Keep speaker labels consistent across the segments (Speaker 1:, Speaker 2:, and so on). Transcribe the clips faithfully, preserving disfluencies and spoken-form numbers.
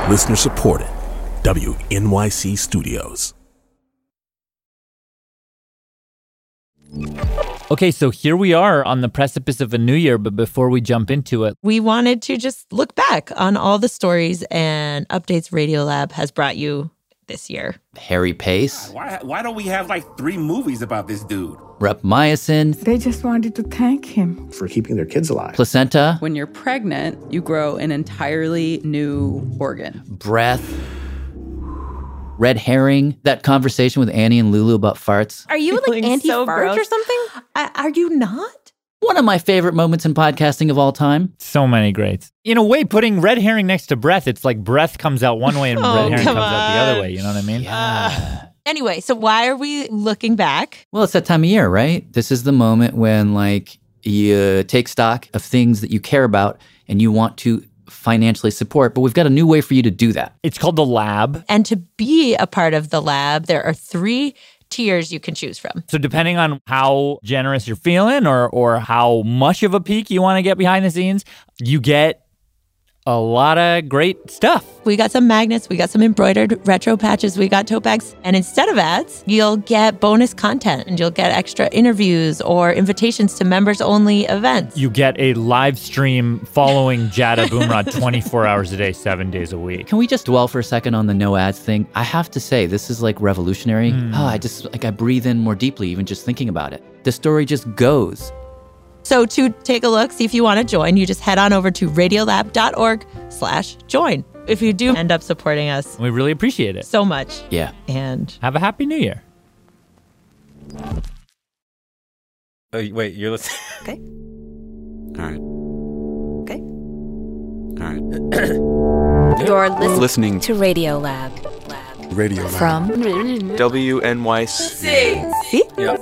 Speaker 1: Listener supported. W N Y C Studios.
Speaker 2: Okay, so here we are on the precipice of a new year, but before we jump into it,
Speaker 3: we wanted to just look back on all the stories and updates Radiolab has brought you this year.
Speaker 4: Harry Pace.
Speaker 5: Why, why don't we have like three movies about this dude?
Speaker 4: Rapamycin.
Speaker 6: They just wanted to thank him
Speaker 7: for keeping their kids alive.
Speaker 4: Placenta.
Speaker 8: When you're pregnant, you grow an entirely new organ.
Speaker 4: Breath. Red herring. That conversation with Annie and Lulu about farts.
Speaker 3: Are you like anti-fart
Speaker 9: so
Speaker 3: or something? I, are you not?
Speaker 4: One of my favorite moments in podcasting of all time.
Speaker 2: So many greats. In a way, putting red herring next to breath, it's like breath comes out one way and
Speaker 3: oh,
Speaker 2: red herring comes
Speaker 3: on.
Speaker 2: out the other way. You know what I mean?
Speaker 4: Yeah.
Speaker 3: Anyway, so why are we looking back?
Speaker 4: Well, it's that time of year, right? This is the moment when like you take stock of things that you care about and you want to financially support, but we've got a new way for you to do that.
Speaker 2: It's called the Lab.
Speaker 3: And to be a part of the Lab, there are three tiers you can choose from.
Speaker 2: So depending on how generous you're feeling or or how much of a peek you want to get behind the scenes, you get a lot of great stuff.
Speaker 3: We got some magnets, we got some embroidered retro patches, we got tote bags. And instead of ads, you'll get bonus content and you'll get extra interviews or invitations to members-only events.
Speaker 2: You get a live stream following Jada Boomrod twenty-four hours a day, seven days a week.
Speaker 4: Can we just dwell for a second on the no ads thing? I have to say, this is like revolutionary.
Speaker 2: Mm.
Speaker 4: Oh, I just, like I breathe in more deeply even just thinking about it. The story just goes.
Speaker 3: So to take a look, see if you want to join, you just head on over to radiolab.org slash join. If you do end up supporting us.
Speaker 2: We really appreciate it.
Speaker 3: So much.
Speaker 4: Yeah.
Speaker 3: And
Speaker 2: have a happy new year.
Speaker 10: Oh, wait, you're listening?
Speaker 3: Okay.
Speaker 10: All right.
Speaker 3: Okay.
Speaker 10: All right.
Speaker 11: You're listening,
Speaker 10: listening
Speaker 11: to Radiolab. Lab.
Speaker 7: Radio Lab.
Speaker 11: From
Speaker 10: W N Y C.
Speaker 3: See?
Speaker 10: Yeah.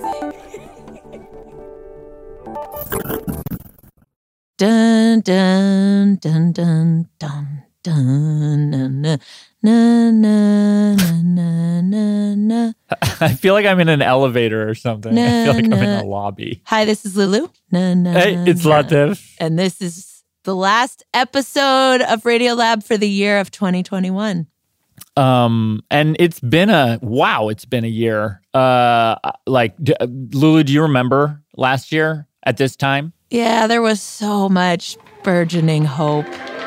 Speaker 3: Dun dun dun dun dun dun na na na na na na na.
Speaker 2: I feel like I'm in an elevator or something.
Speaker 3: Na,
Speaker 2: I feel like
Speaker 3: na.
Speaker 2: I'm in a lobby.
Speaker 3: Hi, this is Lulu. Na, na,
Speaker 2: Hey, it's
Speaker 3: na.
Speaker 2: Latif.
Speaker 3: And this is the last episode of Radiolab for the year of twenty twenty-one.
Speaker 2: Um, and it's been a, wow, it's been a year. Uh, like, d- Lulu, do you remember last year at this time?
Speaker 3: Yeah, there was so much burgeoning hope.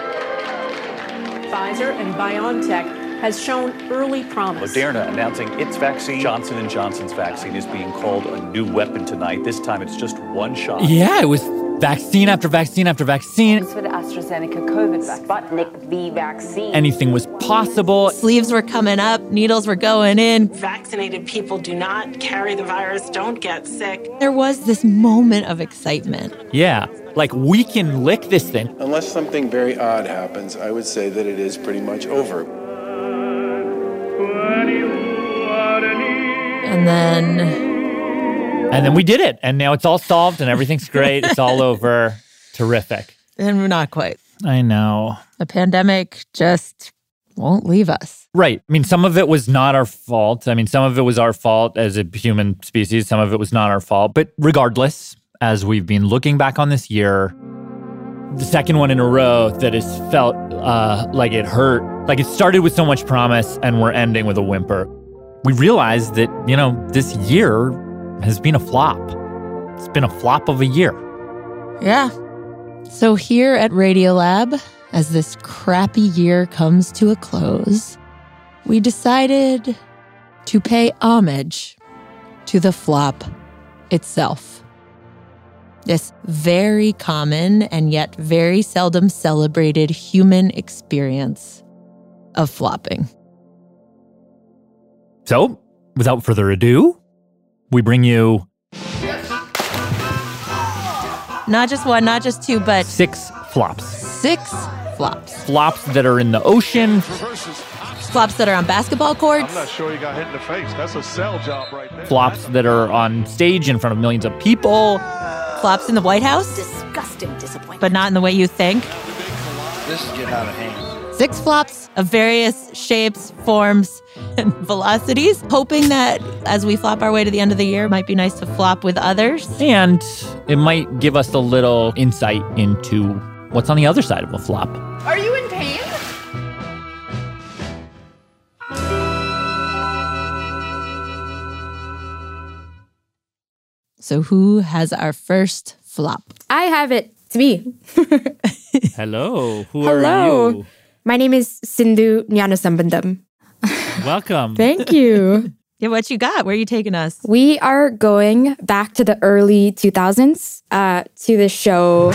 Speaker 12: Pfizer and BioNTech has shown early promise.
Speaker 13: Moderna announcing its vaccine. Johnson and Johnson's vaccine is being called a new weapon tonight. This time it's just one shot.
Speaker 2: Yeah, it was vaccine after vaccine after vaccine.
Speaker 14: For the AstraZeneca COVID vaccine. Sputnik V vaccine.
Speaker 2: Anything was possible.
Speaker 3: Sleeves were coming up, needles were going in.
Speaker 15: Vaccinated people do not carry the virus, don't get sick.
Speaker 3: There was this moment of excitement.
Speaker 2: Yeah, like we can lick this thing.
Speaker 16: Unless something very odd happens, I would say that it is pretty much over.
Speaker 3: And then...
Speaker 2: And then we did it. And now it's all solved and everything's great. It's all over. Terrific.
Speaker 3: And we're not quite.
Speaker 2: I know.
Speaker 3: The pandemic just won't leave us.
Speaker 2: Right. I mean, some of it was not our fault. I mean, some of it was our fault as a human species. Some of it was not our fault. But regardless, as we've been looking back on this year, the second one in a row that has felt uh, like it hurt, like it started with so much promise and we're ending with a whimper. We realized that, you know, this year has been a flop. It's been a flop of a year.
Speaker 3: Yeah. So here at Radiolab, as this crappy year comes to a close, we decided to pay homage to the flop itself. This very common and yet very seldom celebrated human experience of flopping.
Speaker 2: So, without further ado, we bring you...
Speaker 3: Not just one, not just two, but...
Speaker 2: Six flops.
Speaker 3: Six flops.
Speaker 2: Flops that are in the ocean.
Speaker 3: Flops that are on basketball courts.
Speaker 17: I'm not sure you got hit in the face. That's a sell job right there.
Speaker 2: Flops that are on stage in front of millions of people.
Speaker 3: Flops in the White House.
Speaker 11: Disgusting disappointment.
Speaker 3: But not in the way you think.
Speaker 17: This is getting out of hand.
Speaker 3: Six flops of various shapes, forms, and velocities, hoping that as we flop our way to the end of the year, it might be nice to flop with others.
Speaker 2: And it might give us a little insight into what's on the other side of a flop.
Speaker 18: Are you in pain?
Speaker 3: So who has our first flop?
Speaker 7: I have it. It's me.
Speaker 2: Hello. Who
Speaker 7: Hello.
Speaker 2: are you?
Speaker 7: My name is Sindhu Nyanasambandam.
Speaker 2: Welcome.
Speaker 7: Thank you.
Speaker 3: Yeah, what you got? Where are you taking us?
Speaker 7: We are going back to the early two thousands uh, to the show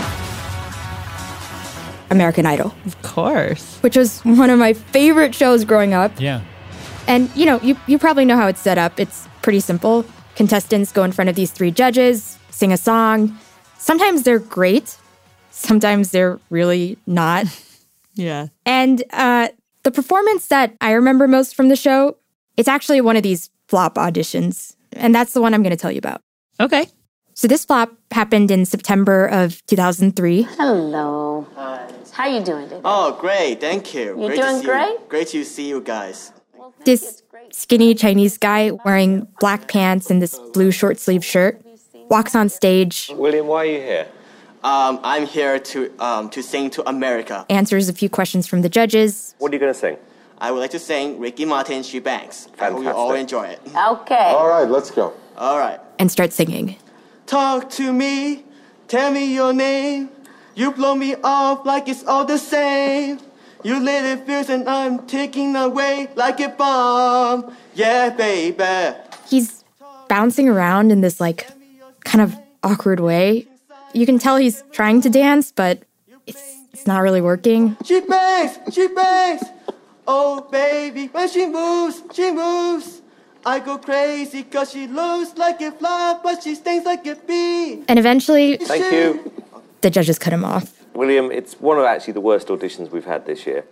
Speaker 7: American Idol.
Speaker 3: Of course.
Speaker 7: Which was one of my favorite shows growing up.
Speaker 2: Yeah.
Speaker 7: And, you know, you, you probably know how it's set up. It's pretty simple. Contestants go in front of these three judges, sing a song. Sometimes they're great. Sometimes they're really not.
Speaker 3: Yeah.
Speaker 7: And uh, the performance that I remember most from the show, it's actually one of these flop auditions. And that's the one I'm going to tell you about.
Speaker 3: Okay.
Speaker 7: So this flop happened in September of two thousand three.
Speaker 11: Hello. Hi. How you doing today?
Speaker 9: Oh, great. Thank you.
Speaker 11: You
Speaker 9: great
Speaker 11: doing
Speaker 9: to see
Speaker 11: great?
Speaker 9: You. Great to see you guys.
Speaker 7: This skinny Chinese guy wearing black pants and this blue short sleeve shirt walks on stage.
Speaker 18: William, why are you here?
Speaker 9: Um, I'm here to um, to sing to America.
Speaker 7: Answers a few questions from the judges.
Speaker 18: What are you going to sing?
Speaker 9: I would like to sing Ricky Martin, She Bangs.
Speaker 18: Fantastic.
Speaker 9: I hope you all enjoy it.
Speaker 11: Okay.
Speaker 17: All right, let's go.
Speaker 9: All right.
Speaker 7: And start singing.
Speaker 9: Talk to me, tell me your name. You blow me off like it's all the same. You lit it fierce and I'm taking away like a bomb. Yeah, baby.
Speaker 7: He's bouncing around in this like kind of awkward way. You can tell he's trying to dance, but it's it's not really working.
Speaker 9: She bangs, she bangs. Oh, baby, when she moves, she moves. I go crazy cause she looks like a fly, but she stings like a bee.
Speaker 7: And eventually,
Speaker 18: Thank you.
Speaker 7: The judges cut him off.
Speaker 18: William, it's one of actually the worst auditions we've had this year.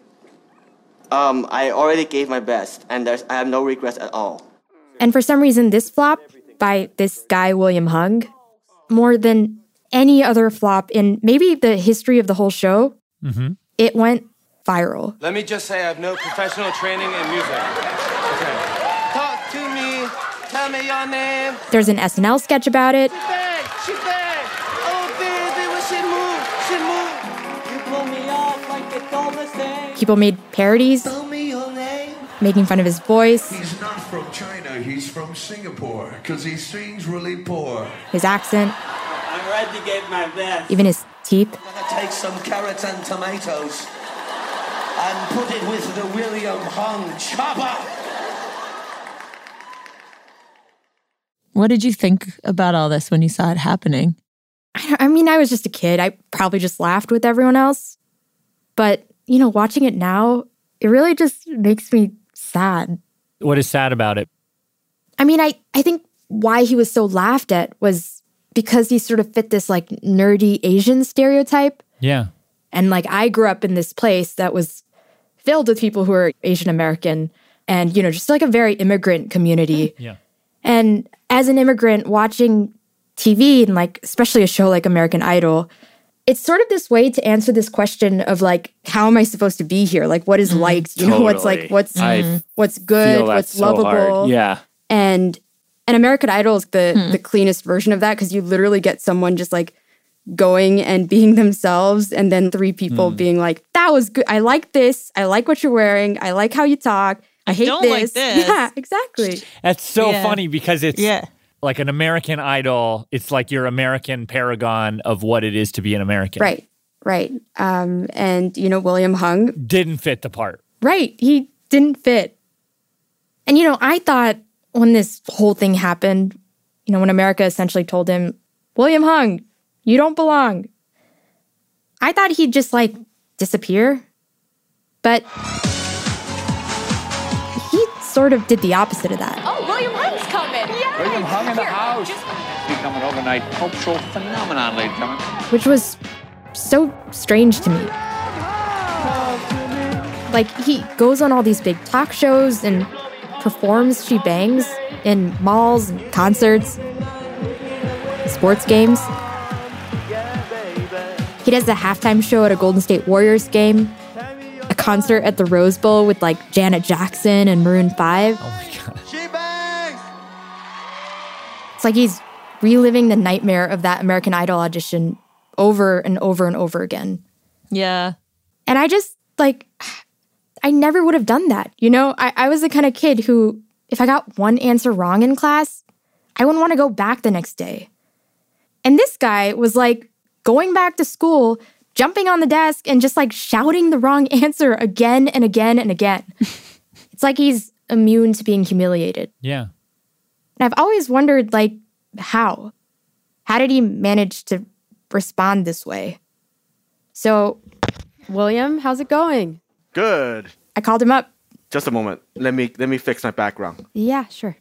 Speaker 9: Um, I already gave my best, and there's I have no regrets at all.
Speaker 7: And for some reason, this flop by this guy, William Hung, more than any other flop in maybe the history of the whole show,
Speaker 2: mm-hmm.
Speaker 7: it went viral.
Speaker 19: Let me just say I have no professional training in music. Okay. Talk to me, tell me your name.
Speaker 7: There's an S N L sketch about it.
Speaker 19: She bang, she bang. Oh, baby, when she move, she move. You blow me off like it's all the same.
Speaker 7: People made parodies,
Speaker 19: Tell me your name.
Speaker 7: making fun of his voice,
Speaker 20: He's not from China, he's from Singapore, because he sings really poor.
Speaker 7: his accent,
Speaker 19: I'm ready to get my best.
Speaker 7: even his teeth.
Speaker 19: I'm gonna take some carrots and tomatoes and put it with the William Hung chopper.
Speaker 3: What did you think about all this when you saw it happening?
Speaker 7: I, I mean, I was just a kid. I probably just laughed with everyone else. But, you know, watching it now, it really just makes me sad.
Speaker 2: What is sad about it?
Speaker 7: I mean, I, I think why he was so laughed at was because he sort of fit this like nerdy Asian stereotype.
Speaker 2: Yeah.
Speaker 7: And like I grew up in this place that was filled with people who are Asian American and, you know, just like a very immigrant community.
Speaker 2: Yeah.
Speaker 7: And as an immigrant watching T V and like especially a show like American Idol, it's sort of this way to answer this question of like, how am I supposed to be here? Like, what is
Speaker 2: Mm,
Speaker 7: liked? You know, what's like, what's
Speaker 2: I
Speaker 7: what's good,
Speaker 2: feel
Speaker 7: what's
Speaker 2: that's so
Speaker 7: lovable.
Speaker 2: hard. Yeah.
Speaker 7: And and American Idol is the the cleanest version of that because you literally get someone just like going and being themselves, and then three people
Speaker 2: Mm.
Speaker 7: being like, "That was good. I like this. I like what you're wearing. I like how you talk. I, hate
Speaker 3: don't
Speaker 7: this."
Speaker 3: like this.
Speaker 7: Yeah, exactly.
Speaker 2: That's so
Speaker 3: Yeah.
Speaker 2: funny because it's
Speaker 3: Yeah.
Speaker 2: like an American Idol. It's like your American paragon of what it is to be an American.
Speaker 7: Right, right. Um, and you know, William Hung
Speaker 2: Didn't fit the part.
Speaker 7: Right. He didn't fit. And, you know, I thought when this whole thing happened, you know, when America essentially told him, William Hung, you don't belong, I thought he'd just like disappear. But he sort of did the opposite of that.
Speaker 21: Oh, William Hung's coming. Yeah.
Speaker 22: William Hung in the house. Become an overnight cultural phenomenon, ladies and gentlemen.
Speaker 7: Which was so strange to me. Like, he goes on all these big talk shows and performs She Bangs in malls and concerts, and sports games. He does the halftime show at a Golden State Warriors game, a concert at the Rose Bowl with, like, Janet Jackson and Maroon five.
Speaker 2: Oh, my God.
Speaker 19: She bangs.
Speaker 7: It's like he's reliving the nightmare of that American Idol audition over and over and over again.
Speaker 3: Yeah.
Speaker 7: And I just, like, I never would have done that. You know, I, I was the kind of kid who, if I got one answer wrong in class, I wouldn't want to go back the next day. And this guy was like going back to school, jumping on the desk and just like shouting the wrong answer again and again and again. It's like he's immune to being humiliated.
Speaker 2: Yeah.
Speaker 7: And I've always wondered, like, how? How did he manage to respond this way? So, William, how's it going?
Speaker 1: Good.
Speaker 7: I called him up.
Speaker 1: Just a moment. Let me let me fix my background.
Speaker 7: Yeah, sure.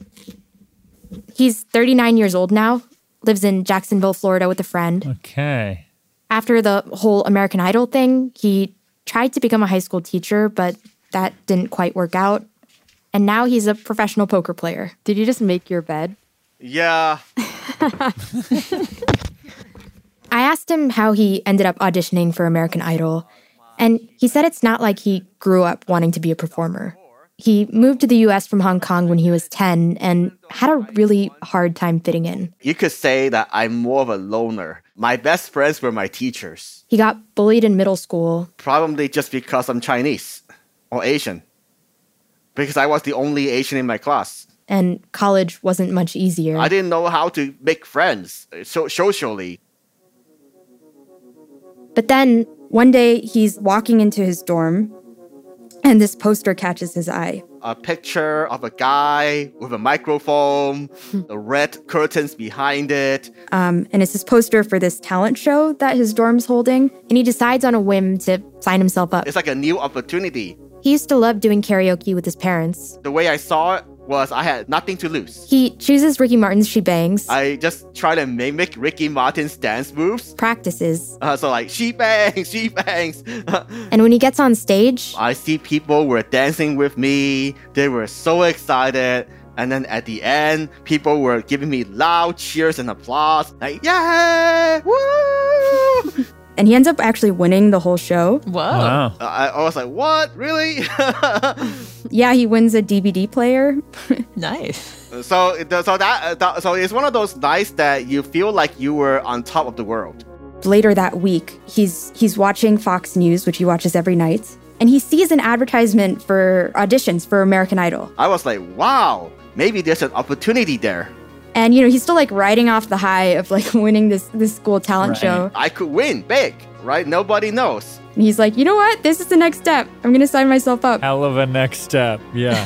Speaker 7: He's thirty-nine years old now, lives in Jacksonville, Florida with a friend.
Speaker 2: Okay.
Speaker 7: After the whole American Idol thing, he tried to become a high school teacher, but that didn't quite work out. And now he's a professional poker player.
Speaker 5: Did you just make your bed?
Speaker 1: Yeah.
Speaker 7: I asked him how he ended up auditioning for American Idol, and he said it's not like he grew up wanting to be a performer. He moved to the U S from Hong Kong when he was ten and had a really hard time fitting in.
Speaker 1: You could say that I'm more of a loner. My best friends were my teachers.
Speaker 7: He got bullied in middle school.
Speaker 1: Probably just because I'm Chinese or Asian. Because I was the only Asian in my class.
Speaker 7: And college wasn't much easier.
Speaker 1: I didn't know how to make friends so socially.
Speaker 7: But then, one day, he's walking into his dorm, and this poster catches his eye.
Speaker 1: A picture of a guy with a microphone, the red curtains behind it.
Speaker 7: Um, and it's this poster for this talent show that his dorm's holding, and he decides on a whim to sign himself up.
Speaker 1: It's like a new opportunity.
Speaker 7: He used to love doing karaoke with his parents.
Speaker 1: The way I saw it was I had nothing to lose.
Speaker 7: He chooses Ricky Martin's She Bangs.
Speaker 1: I just try to mimic Ricky Martin's dance moves.
Speaker 7: Practices.
Speaker 1: Uh, so like, she bangs, she bangs.
Speaker 7: And when he gets on stage,
Speaker 1: I see people were dancing with me. They were so excited. And then at the end, people were giving me loud cheers and applause. Like, yay! Woo!
Speaker 7: And he ends up actually winning the whole show.
Speaker 5: Whoa.
Speaker 2: Wow.
Speaker 1: Uh, I, I was like, what? Really?
Speaker 7: Yeah, he wins a D V D player.
Speaker 5: Nice.
Speaker 1: So, so that, that so it's one of those nights that you feel like you were on top of the world.
Speaker 7: Later that week, he's he's watching Fox News, which he watches every night, and he sees an advertisement for auditions for American Idol.
Speaker 1: I was like, wow, maybe there's an opportunity there.
Speaker 7: And, you know, he's still like riding off the high of like winning this this school talent
Speaker 2: Right.
Speaker 7: show.
Speaker 1: I could win big, right? Nobody knows.
Speaker 7: And he's like, you know what? This is the next step. I'm going to sign myself up.
Speaker 2: Hell of a next step. Yeah.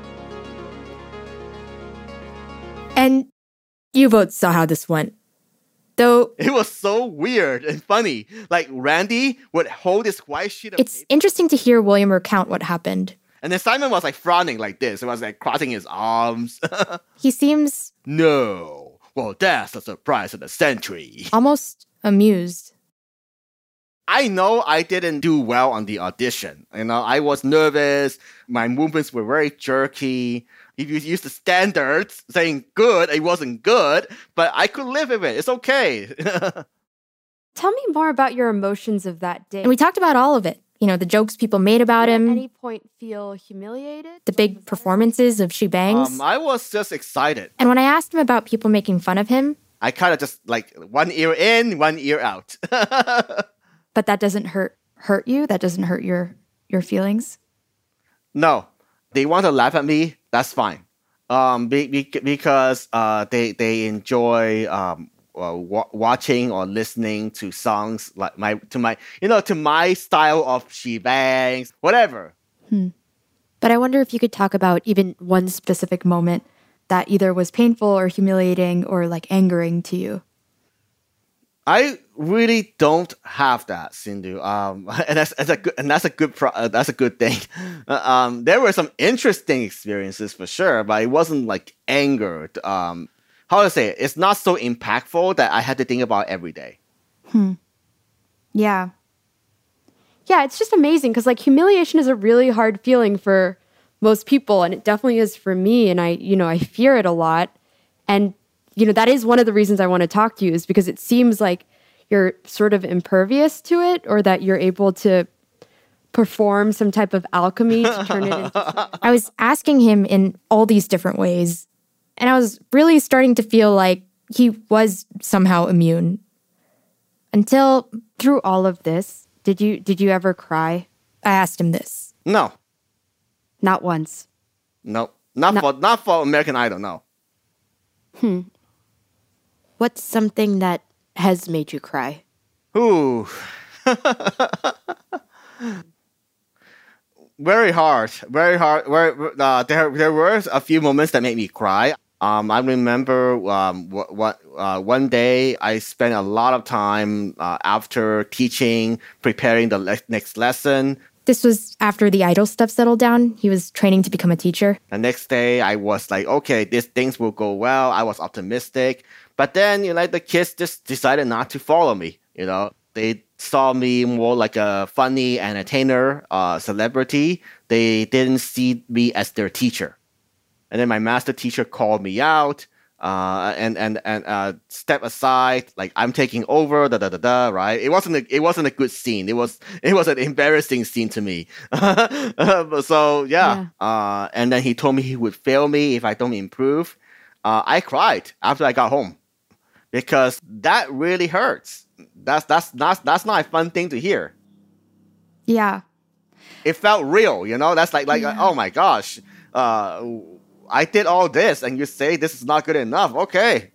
Speaker 7: And you both saw how this went. Though
Speaker 1: It was so weird and funny. Like Randy would hold this white sheet of
Speaker 7: it's
Speaker 1: paper,
Speaker 7: interesting to hear William recount what happened.
Speaker 1: and then Simon was like frowning like this. It was like crossing his arms.
Speaker 7: He seems
Speaker 1: No. Well, that's the surprise of the century.
Speaker 7: almost amused.
Speaker 1: I know I didn't do well on the audition. You know, I was nervous. My movements were very jerky. If you use the standards saying good, it wasn't good, but I could live with it. It's okay.
Speaker 5: Tell me more about your emotions of that day.
Speaker 7: And we talked about all of it. You know, the jokes people made about
Speaker 5: Did you
Speaker 7: him,
Speaker 5: at any point feel humiliated?
Speaker 7: the big performances of She Bangs.
Speaker 1: um, I was just excited.
Speaker 7: And when I asked him about people making fun of him,
Speaker 1: I kind of just like one ear in, one ear out.
Speaker 7: but that doesn't hurt hurt you? That doesn't hurt your your feelings?
Speaker 1: No, they want to laugh at me. That's fine. Um, be, be, because uh, they they enjoy um uh, wa- watching or listening to songs like my to my you know to my style of She Bangs, whatever.
Speaker 5: Hmm. But I wonder if you could talk about even one specific moment that either was painful or humiliating or like angering to you.
Speaker 1: I really don't have that, Sindhu. Um, and that's, that's a good, and that's a good, pro- uh, that's a good thing. Uh, um, there were some interesting experiences for sure, but it wasn't like anger. Um, how to say it? It's not so impactful that I had to think about every day.
Speaker 5: Hmm. Yeah. Yeah, it's just amazing because like humiliation is a really hard feeling for most people, and it definitely is for me. And I, you know, I fear it a lot. And you know, that is one of the reasons I want to talk to you, is because it seems like you're sort of impervious to it, or that you're able to perform some type of alchemy to turn it into...
Speaker 7: I was asking him in all these different ways, and I was really starting to feel like he was somehow immune. Until
Speaker 5: through all of this, did you did you ever cry?
Speaker 7: I asked him this.
Speaker 1: No.
Speaker 5: Not once.
Speaker 1: No. Not
Speaker 5: No.
Speaker 1: for not for American Idol, no.
Speaker 5: Hmm. What's something that has made you cry?
Speaker 1: Ooh. Very hard. Very hard. Very, uh, there, there were a few moments that made me cry. Um, I remember um, what, what, uh, one day I spent a lot of time uh, after teaching, preparing the le- next lesson.
Speaker 7: This was after the Idol stuff settled down. He was training to become a teacher.
Speaker 1: The next day, I was like, okay, these things will go well. I was optimistic. But then, you know, like the kids just decided not to follow me. You know, they saw me more like a funny entertainer, uh, celebrity. They didn't see me as their teacher. And then my master teacher called me out uh, and and and uh, step aside, like I'm taking over, da da da da. Right? It wasn't a, it wasn't a good scene. It was it was an embarrassing scene to me. So yeah. yeah. Uh, and then he told me he would fail me if I don't improve. Uh, I cried after I got home because that really hurts. That's that's not that's not a fun thing to hear.
Speaker 5: Yeah.
Speaker 1: It felt real, you know. That's like like yeah. oh my gosh. Uh, I did all this, and you say this is not good enough. Okay,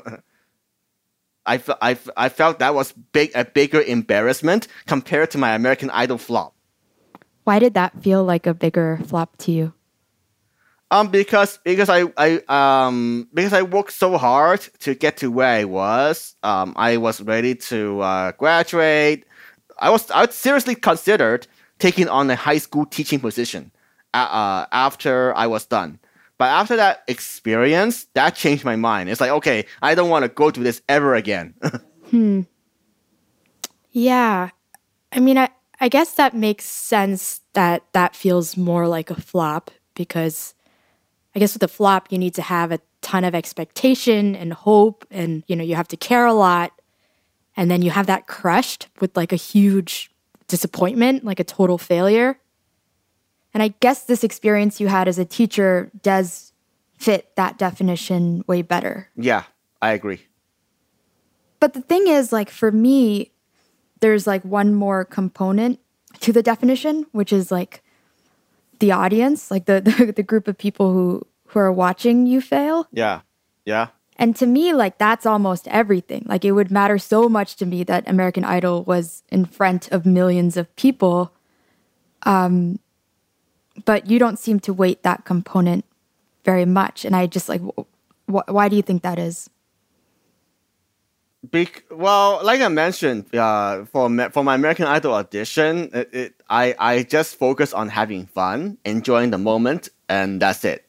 Speaker 1: I, fe- I, fe- I felt that was big a bigger embarrassment compared to my American Idol flop.
Speaker 5: Why did that feel like a bigger flop to you?
Speaker 1: Um, because because I I um because I worked so hard to get to where I was. Um, I was ready to uh, graduate. I was I seriously considered taking on a high school teaching position uh, after I was done. But after that experience, that changed my mind. It's like, okay, I don't want to go through this ever again.
Speaker 5: hmm. Yeah. I mean, I, I guess that makes sense that that feels more like a flop because I guess with a flop, you need to have a ton of expectation and hope and, you know, you have to care a lot. And then you have that crushed with like a huge disappointment, like a total failure. And I guess this experience you had as a teacher does fit that definition way better.
Speaker 1: Yeah, I agree.
Speaker 5: But the thing is, like, for me, there's like one more component to the definition, which is like the audience, like the, the, the group of people who, who are watching you fail.
Speaker 1: Yeah, yeah.
Speaker 5: And to me, like, that's almost everything. Like, it would matter so much to me that American Idol was in front of millions of people. Um... But you don't seem to weight that component very much. And I just like, wh- why do you think that is?
Speaker 1: Be- well, like I mentioned, uh, for for my American Idol audition, it, it, I, I just focus on having fun, enjoying the moment, and that's it.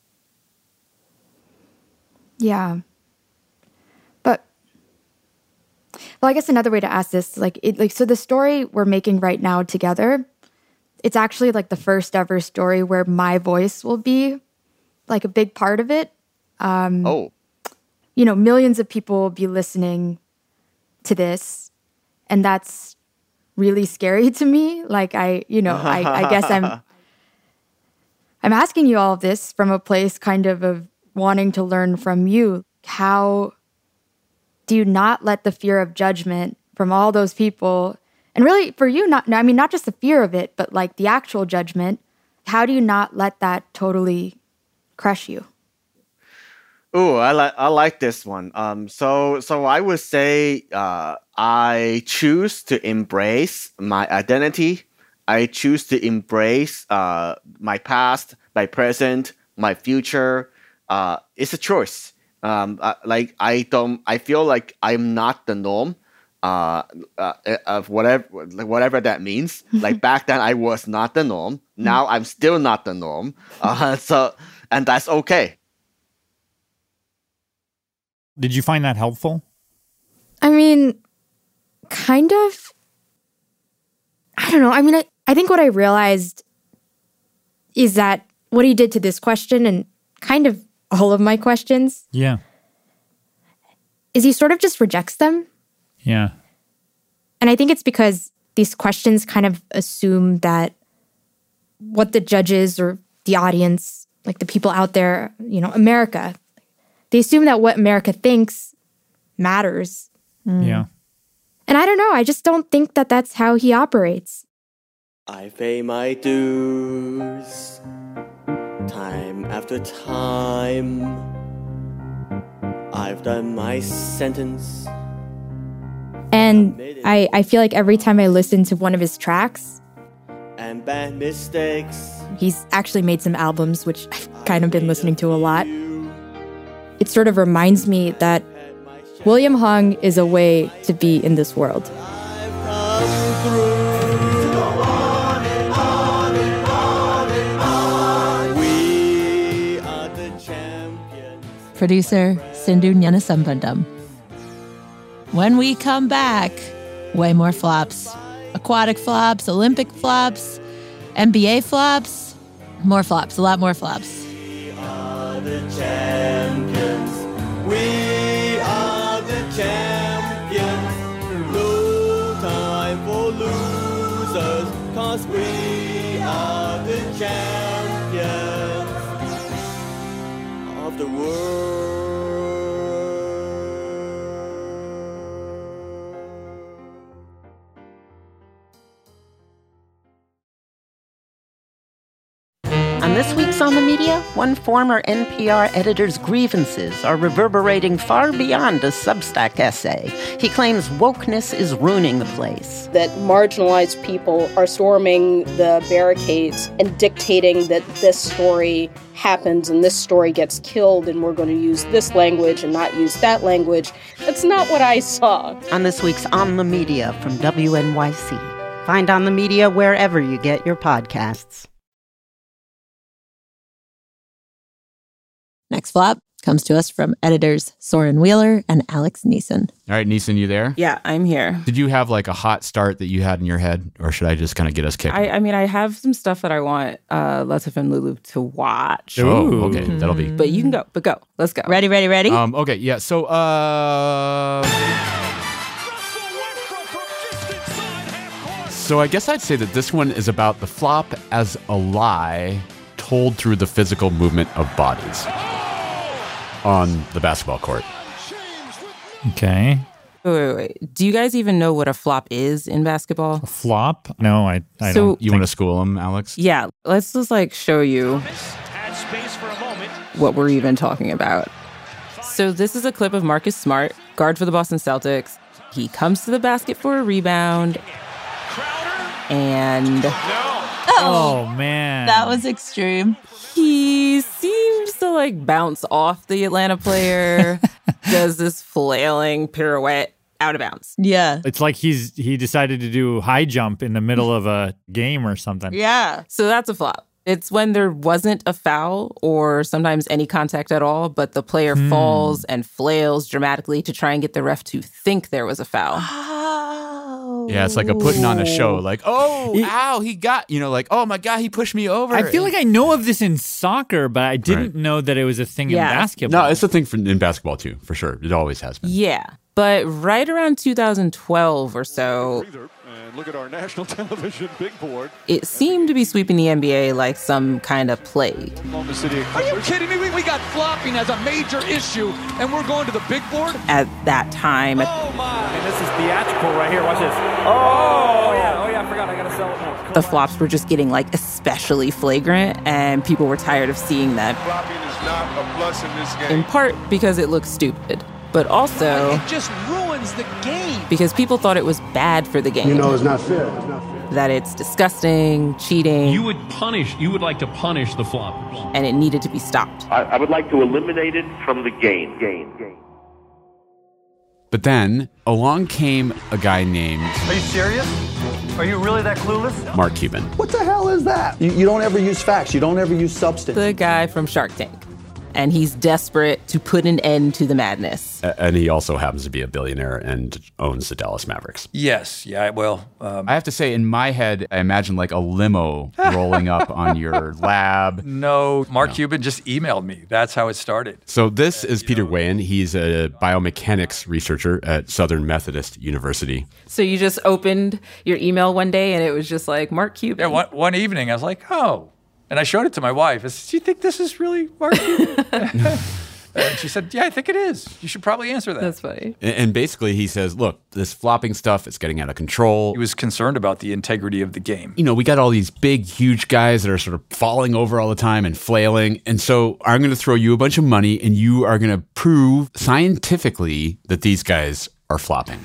Speaker 5: Yeah. But, well, I guess another way to ask this, like, it, like, so the story we're making right now together, it's actually like the first ever story where my voice will be like a big part of it. Um,
Speaker 1: oh.
Speaker 5: You know, millions of people will be listening to this. And that's really scary to me. Like I, you know, I, I guess I'm, I'm asking you all of this from a place kind of of wanting to learn from you. How do you not let the fear of judgment from all those people, and really for you, not, I mean, not just the fear of it, but like the actual judgment, how do you not let that totally crush you?
Speaker 1: Oh, I like I like this one. Um, so so I would say uh, I choose to embrace my identity. I choose to embrace uh, my past, my present, my future. Uh, it's a choice. Um, uh, like I don't. I feel like I'm not the norm. Uh, uh, of whatever whatever that means. Like back then, I was not the norm. Now I'm still not the norm. Uh, so, and that's okay.
Speaker 2: Did you find that helpful?
Speaker 7: I mean, kind of. I don't know. I mean, I, I think what I realized is that what he did to this question and kind of all of my questions.
Speaker 2: Yeah.
Speaker 7: Is he sort of just rejects them.
Speaker 2: Yeah.
Speaker 7: And I think it's because these questions kind of assume that what the judges or the audience, like the people out there, you know, America, they assume that what America thinks matters.
Speaker 2: Mm. Yeah.
Speaker 7: And I don't know. I just don't think that that's how he operates.
Speaker 9: I pay my dues time after time. I've done my sentence.
Speaker 7: And I, I feel like every time I listen to one of his tracks,
Speaker 9: and bad mistakes.
Speaker 7: He's actually made some albums, which I've kind of been listening to a lot. It sort of reminds me that William Hung is a way to be in this world.
Speaker 3: Producer Sindhu Nyanasambandam. When we come back, way more flops. Aquatic flops, Olympic flops, N B A flops, more flops, a lot more flops.
Speaker 9: We are the champions. We are the champions. No time for losers, 'cause we are the champions of the world.
Speaker 6: On this week's On the Media, one former N P R editor's grievances are reverberating far beyond a Substack essay. He claims wokeness is ruining the place.
Speaker 8: That marginalized people are storming the barricades and dictating that this story happens and this story gets killed and we're going to use this language and not use that language. That's not what I saw.
Speaker 6: On this week's On the Media from W N Y C. Find On the Media wherever you get your podcasts.
Speaker 3: Next flop comes to us from editors Soren Wheeler and Alex Neeson.
Speaker 23: All right, Neeson, you there?
Speaker 24: Yeah, I'm here.
Speaker 23: Did you have like a hot start that you had in your head, or should I just kind of get us kicked?
Speaker 24: I, I mean, I have some stuff that I want uh, Latif and Lulu to watch.
Speaker 23: Oh, okay, that'll be.
Speaker 24: But you can go, but go. Let's go.
Speaker 3: Ready, ready, ready?
Speaker 23: Um, okay, yeah, so, uh... So I guess I'd say that this one is about the flop as a lie told through the physical movement of bodies on the basketball court.
Speaker 2: Okay.
Speaker 24: Wait, wait, wait. Do you guys even know what a flop is in basketball?
Speaker 2: A flop? No, I, I
Speaker 24: So-
Speaker 2: don't.
Speaker 23: You want to school them, Alex?
Speaker 24: Yeah, let's just like show you what we're even talking about. So this is a clip of Marcus Smart, guard for the Boston Celtics. He comes to the basket for a rebound. And
Speaker 2: Oh, man.
Speaker 3: That was extreme.
Speaker 24: he seems to like bounce off the Atlanta player, does this flailing pirouette out of bounds.
Speaker 3: Yeah.
Speaker 2: It's like he's he decided to do high jump in the middle of a game or something.
Speaker 3: Yeah.
Speaker 24: So that's a flop. It's when there wasn't a foul or sometimes any contact at all, but the player
Speaker 2: Hmm.
Speaker 24: falls and flails dramatically to try and get the ref to think there was a foul.
Speaker 23: Yeah, it's like a putting on a show. Like, oh, ow, he got, you know, like, oh my God, he pushed me over.
Speaker 2: I feel like I know of this in soccer, but I didn't
Speaker 23: Right.
Speaker 2: know that it was a thing
Speaker 24: Yeah.
Speaker 2: in basketball.
Speaker 23: No, it's a thing for, in basketball too, for sure. It always has been.
Speaker 24: Yeah. But right around two thousand twelve or so,
Speaker 17: And look at our national television big board.
Speaker 24: it seemed to be sweeping the N B A like some kind of plague.
Speaker 17: Oklahoma City.
Speaker 25: Are you kidding me? We, we got flopping as a major issue, and we're going to the big board?
Speaker 24: At that time,
Speaker 25: Oh, my.
Speaker 13: And this is theatrical right here. Watch this. Oh, yeah. Oh, yeah. I forgot. I got to sell it more.
Speaker 24: the flops were just getting like especially flagrant and people were tired of seeing them.
Speaker 17: Flopping is not a plus in this game.
Speaker 24: In part because it looked stupid, but also
Speaker 25: It just ruins the game.
Speaker 24: because people thought it was bad for the game.
Speaker 26: You know, it's not fair. It's not fair.
Speaker 24: That it's disgusting, cheating,
Speaker 27: You would punish, you would like to punish the floppers.
Speaker 24: and it needed to be stopped.
Speaker 28: I, I would like to eliminate it from the game. Game. Game.
Speaker 23: But then along came a guy named
Speaker 29: Are you serious? Are you really that clueless?
Speaker 23: Mark Cuban.
Speaker 30: What the hell is that? You, you don't ever use facts. You don't ever use substance.
Speaker 24: The guy from Shark Tank. And he's desperate to put an end to the madness.
Speaker 23: A- And he also happens to be a billionaire and owns the Dallas Mavericks.
Speaker 29: Yes. Yeah. Well, um,
Speaker 23: I have to say, in my head, I imagine like a limo rolling up on your lab.
Speaker 29: no. Mark Cuban just emailed me. That's how it started.
Speaker 23: So this is Peter Wayan. He's a biomechanics researcher at Southern Methodist University.
Speaker 24: So you just opened your email one day and it was just like, Mark Cuban.
Speaker 29: Yeah. One, one evening, I was like, oh. And I showed it to my wife. I said, do you think this is really Mark Cuban? And she said, yeah, I think it is. You should probably answer that.
Speaker 7: That's funny.
Speaker 23: And, and basically he says, look, this flopping stuff is getting out of control.
Speaker 29: He was concerned about the integrity of the game.
Speaker 23: You know, we got all these big, huge guys that are sort of falling over all the time and flailing. And so I'm going to throw you a bunch of money and you are going to prove scientifically that these guys are flopping.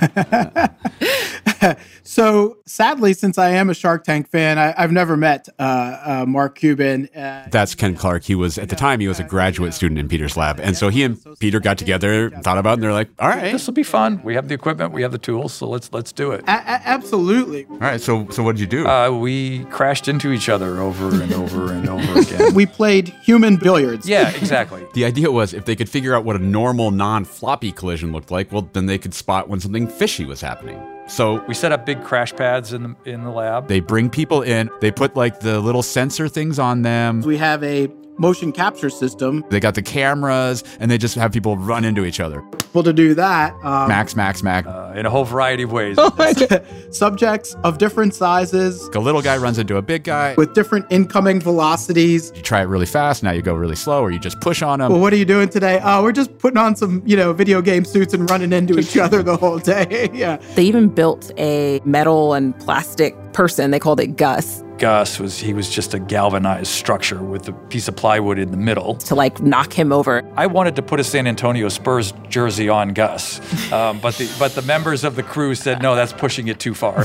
Speaker 4: So sadly, since I am a Shark Tank fan, I, I've never met uh, uh, Mark Cuban. Uh,
Speaker 23: That's Ken Clark. He was, at the time, he was a graduate student in Peter's lab. And so he and Peter got together, thought about it, and they're like, all right.
Speaker 29: This will be fun. We have the equipment. We have the tools. So let's let's do it.
Speaker 4: A- a- absolutely.
Speaker 23: All right. So so what did you do?
Speaker 29: Uh, we crashed into each other over and over and over again.
Speaker 4: We played human billiards.
Speaker 29: Yeah, exactly.
Speaker 23: The idea was if they could figure out what a normal non-floppy collision looked like, well, then they could spot when something fishy was happening. So
Speaker 29: we set up big crash pads in the, in the lab.
Speaker 23: They bring people in. They put like the little sensor things on them.
Speaker 4: We have a motion capture system.
Speaker 23: They got the cameras, and they just have people run into each other.
Speaker 4: Well, to do that, um,
Speaker 23: max, max, max,
Speaker 29: uh, in a whole variety of ways.
Speaker 4: Oh my God. Subjects of different sizes.
Speaker 23: A little guy runs into a big guy
Speaker 4: with different incoming velocities.
Speaker 23: You try it really fast, now you go really slow, or you just push on them.
Speaker 4: Well, what are you doing today? Oh, we're just putting on some, you know, video game suits and running into each other the whole day. Yeah.
Speaker 24: They even built a metal and plastic person. They called it Gus.
Speaker 29: Gus was, he was just a galvanized structure with a piece of plywood in the middle.
Speaker 24: To like knock him over.
Speaker 29: I wanted to put a San Antonio Spurs jersey on Gus, um, but the but the members of the crew said, no, that's pushing it too far.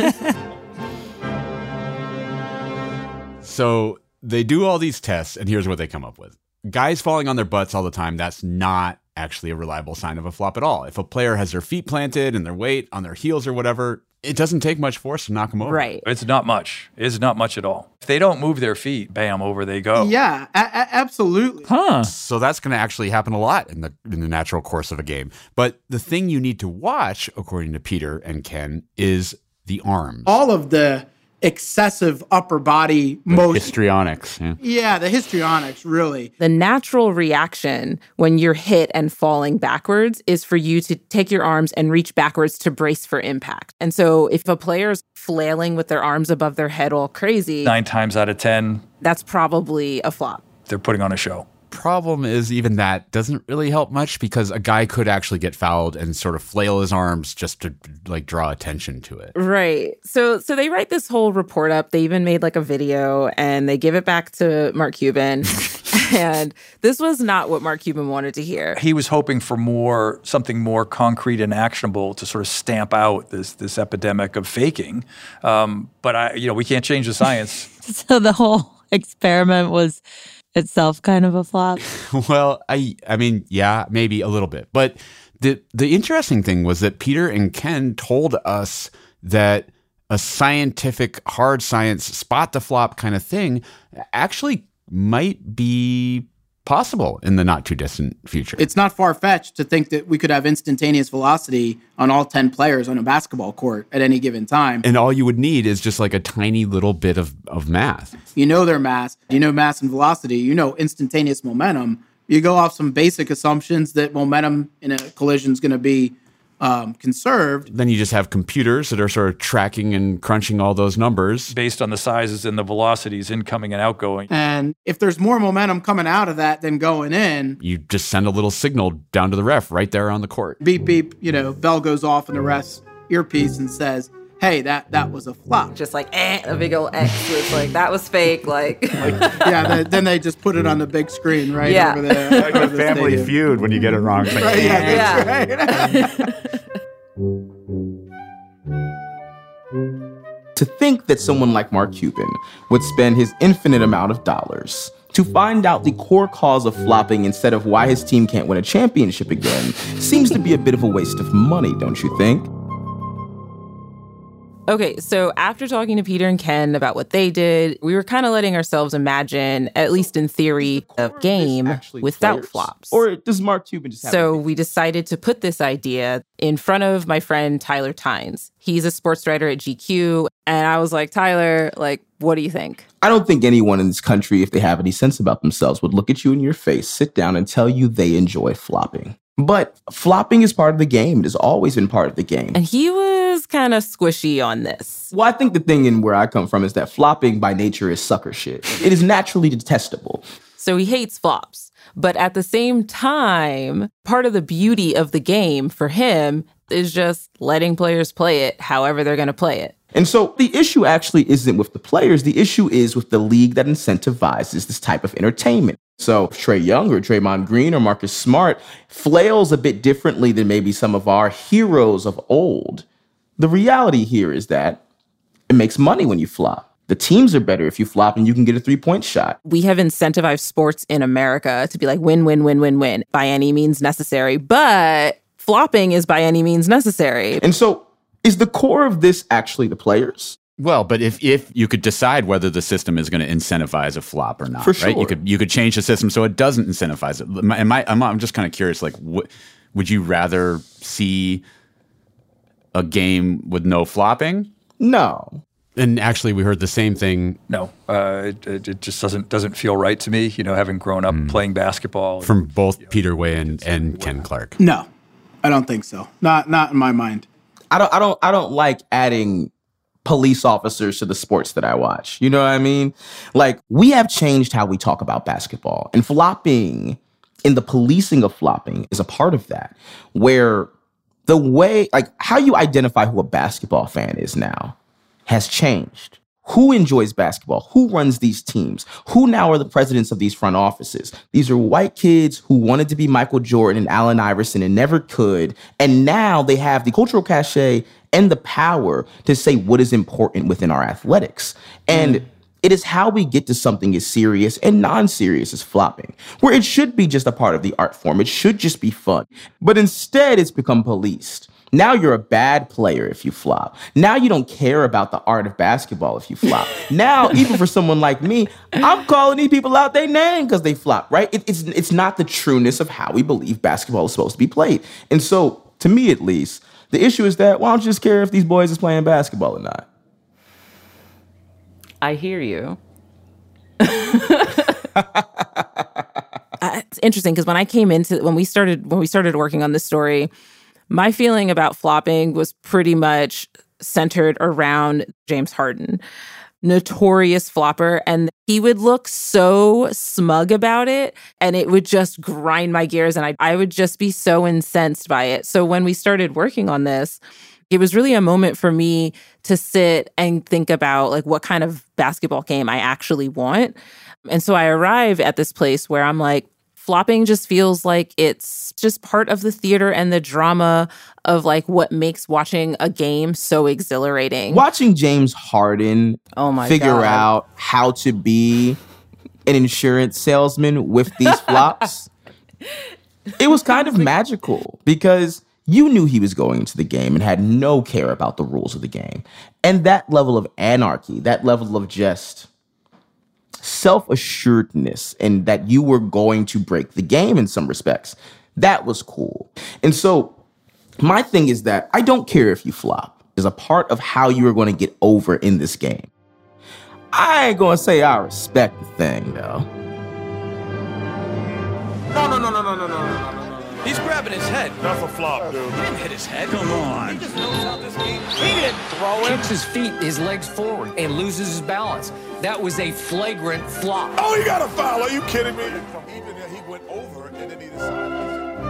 Speaker 23: So they do all these tests, and here's what they come up with. Guys falling on their butts all the time, that's not actually a reliable sign of a flop at all. If a player has their feet planted and their weight on their heels or whatever, it doesn't take much force to knock them over.
Speaker 24: Right.
Speaker 29: It's not much. It's not much at all. If they don't move their feet, bam, over they go.
Speaker 4: Yeah, a- a- absolutely.
Speaker 23: Huh. So that's going to actually happen a lot in the in the natural course of a game. But the thing you need to watch, according to Peter and Ken, is the arms.
Speaker 4: All of the excessive upper body
Speaker 23: the
Speaker 4: motion.
Speaker 23: Histrionics. Yeah.
Speaker 4: Yeah, the histrionics, really.
Speaker 24: The natural reaction when you're hit and falling backwards is for you to take your arms and reach backwards to brace for impact. And so if a player's flailing with their arms above their head all crazy,
Speaker 29: Nine times out of ten,
Speaker 24: that's probably a flop.
Speaker 29: They're putting on a show.
Speaker 23: Problem is even that doesn't really help much because a guy could actually get fouled and sort of flail his arms just to like draw attention to it.
Speaker 24: Right. So so they write this whole report up. They even made like a video and they give it back to Mark Cuban. And this was not what Mark Cuban wanted to hear.
Speaker 29: He was hoping for more, something more concrete and actionable to sort of stamp out this this epidemic of faking. Um, but I, you know, we can't change the science.
Speaker 3: So the whole experiment was itself kind of a flop.
Speaker 23: Well, I I mean, yeah, maybe a little bit. But the the interesting thing was that Peter and Ken told us that a scientific hard science spot the flop kind of thing actually might be possible in the not too distant future.
Speaker 4: It's not far-fetched to think that we could have instantaneous velocity on all ten players on a basketball court at any given time.
Speaker 23: And all you would need is just like a tiny little bit of, of math.
Speaker 4: You know their mass, you know mass and velocity, you know instantaneous momentum. You go off some basic assumptions that momentum in a collision is going to be um, conserved.
Speaker 23: Then you just have computers that are sort of tracking and crunching all those numbers.
Speaker 29: Based on the sizes and the velocities incoming and outgoing.
Speaker 4: And if there's more momentum coming out of that than going in,
Speaker 23: you just send a little signal down to the ref right there on the court.
Speaker 4: Beep, beep, you know, bell goes off in the ref's earpiece and says, hey, that that was a flop.
Speaker 24: Just like, eh, a big old X with like, that was fake. Like,
Speaker 4: yeah, they, then they just put it on the big screen right
Speaker 24: yeah.
Speaker 4: over there.
Speaker 23: Like a Family Feud when you get it wrong. It's like,
Speaker 4: right, yeah, that's
Speaker 24: yeah.
Speaker 4: right.
Speaker 10: To think that someone like Mark Cuban would spend his infinite amount of dollars to find out the core cause of flopping instead of why his team can't win a championship again seems to be a bit of a waste of money, don't you think?
Speaker 24: Okay, so after talking to Peter and Ken about what they did, we were kind of letting ourselves imagine, at least in theory, a game without
Speaker 10: players?
Speaker 24: flops.
Speaker 10: Or does Mark Cuban just have
Speaker 24: So we decided to put this idea in front of my friend Tyler Tynes. He's a sports writer at G Q. And I was like, Tyler, like, what do you think?
Speaker 10: I don't think anyone in this country, if they have any sense about themselves, would look at you in your face, sit down, and tell you they enjoy flopping. But flopping is part of the game. It has always been part of the game.
Speaker 24: And he was kind of squishy on this.
Speaker 10: Well, I think the thing in where I come from is that flopping by nature is sucker shit. It is naturally detestable.
Speaker 24: So he hates flops. But at the same time, part of the beauty of the game for him is just letting players play it however they're going to play it.
Speaker 10: And so the issue actually isn't with the players. The issue is with the league that incentivizes this type of entertainment. So Trae Young or Draymond Green or Marcus Smart flails a bit differently than maybe some of our heroes of old. The reality here is that it makes money when you flop. The teams are better if you flop and you can get a three-point shot.
Speaker 24: We have incentivized sports in America to be like win, win, win, win, win by any means necessary. But flopping is by any means necessary.
Speaker 10: And so is the core of this actually the players?
Speaker 23: Well, but if if you could decide whether the system is going to incentivize a flop or not,
Speaker 10: For sure.
Speaker 23: right? You could you could change the system so it doesn't incentivize it. Am I, I'm, I'm just kind of curious, like, what, would you rather see a game with no flopping?
Speaker 10: No.
Speaker 23: And actually, we heard the same thing.
Speaker 29: No, uh, it, it just doesn't doesn't feel right to me. You know, having grown up mm. playing basketball
Speaker 23: from both yeah. Peter Way and, and Ken Clark.
Speaker 4: No, I don't think so. Not not in my mind.
Speaker 10: I don't I don't I don't like adding police officers to the sports that I watch. You know what I mean? Like, we have changed how we talk about basketball, and flopping in the policing of flopping is a part of that, where the way, like, how you identify who a basketball fan is now has changed. Who enjoys basketball? Who runs these teams? Who now are the presidents of these front offices? These are white kids who wanted to be Michael Jordan and Allen Iverson and never could. And now they have the cultural cachet and the power to say what is important within our athletics. And mm. it is how we get to something as serious and non-serious as flopping, where it should be just a part of the art form. It should just be fun. But instead, it's become policed. Now you're a bad player if you flop. Now you don't care about the art of basketball if you flop. Now, even for someone like me, I'm calling these people out their name because they flop, right? It, it's, it's not the trueness of how we believe basketball is supposed to be played. And so, to me at least, the issue is that why don't you just care if these boys is playing basketball or not?
Speaker 24: I hear you. It's interesting because when I came into, when we started, when we started working on this story, my feeling about flopping was pretty much centered around James Harden, notorious flopper. And he would look so smug about it, and it would just grind my gears. And I, I would just be so incensed by it. So when we started working on this, it was really a moment for me to sit and think about, like, what kind of basketball game I actually want. And so I arrive at this place where I'm like, flopping just feels like it's just part of the theater and the drama of, like, what makes watching a game so exhilarating.
Speaker 10: Watching James Harden
Speaker 24: oh my
Speaker 10: figure
Speaker 24: God.
Speaker 10: out how to be an insurance salesman with these flops, it was kind of magical because you knew he was going into the game and had no care about the rules of the game. And that level of anarchy, that level of just self-assuredness and that you were going to break the game in some respects, that was cool. And so my thing is that I don't care if you flop. It's a part of how you are going to get over in this game. I ain't going to say I respect the thing, though.
Speaker 11: No, no, no, no, no, no, no, no, no.
Speaker 12: He's grabbing his head.
Speaker 11: That's a flop, dude.
Speaker 12: He didn't hit his head. Come on. He just knows how this game. He didn't throw it.
Speaker 14: Kicks his feet, his legs forward, and loses his balance. That was a flagrant flop.
Speaker 11: Oh, he got a foul. Are you kidding me? From even there, he went over and then he decided.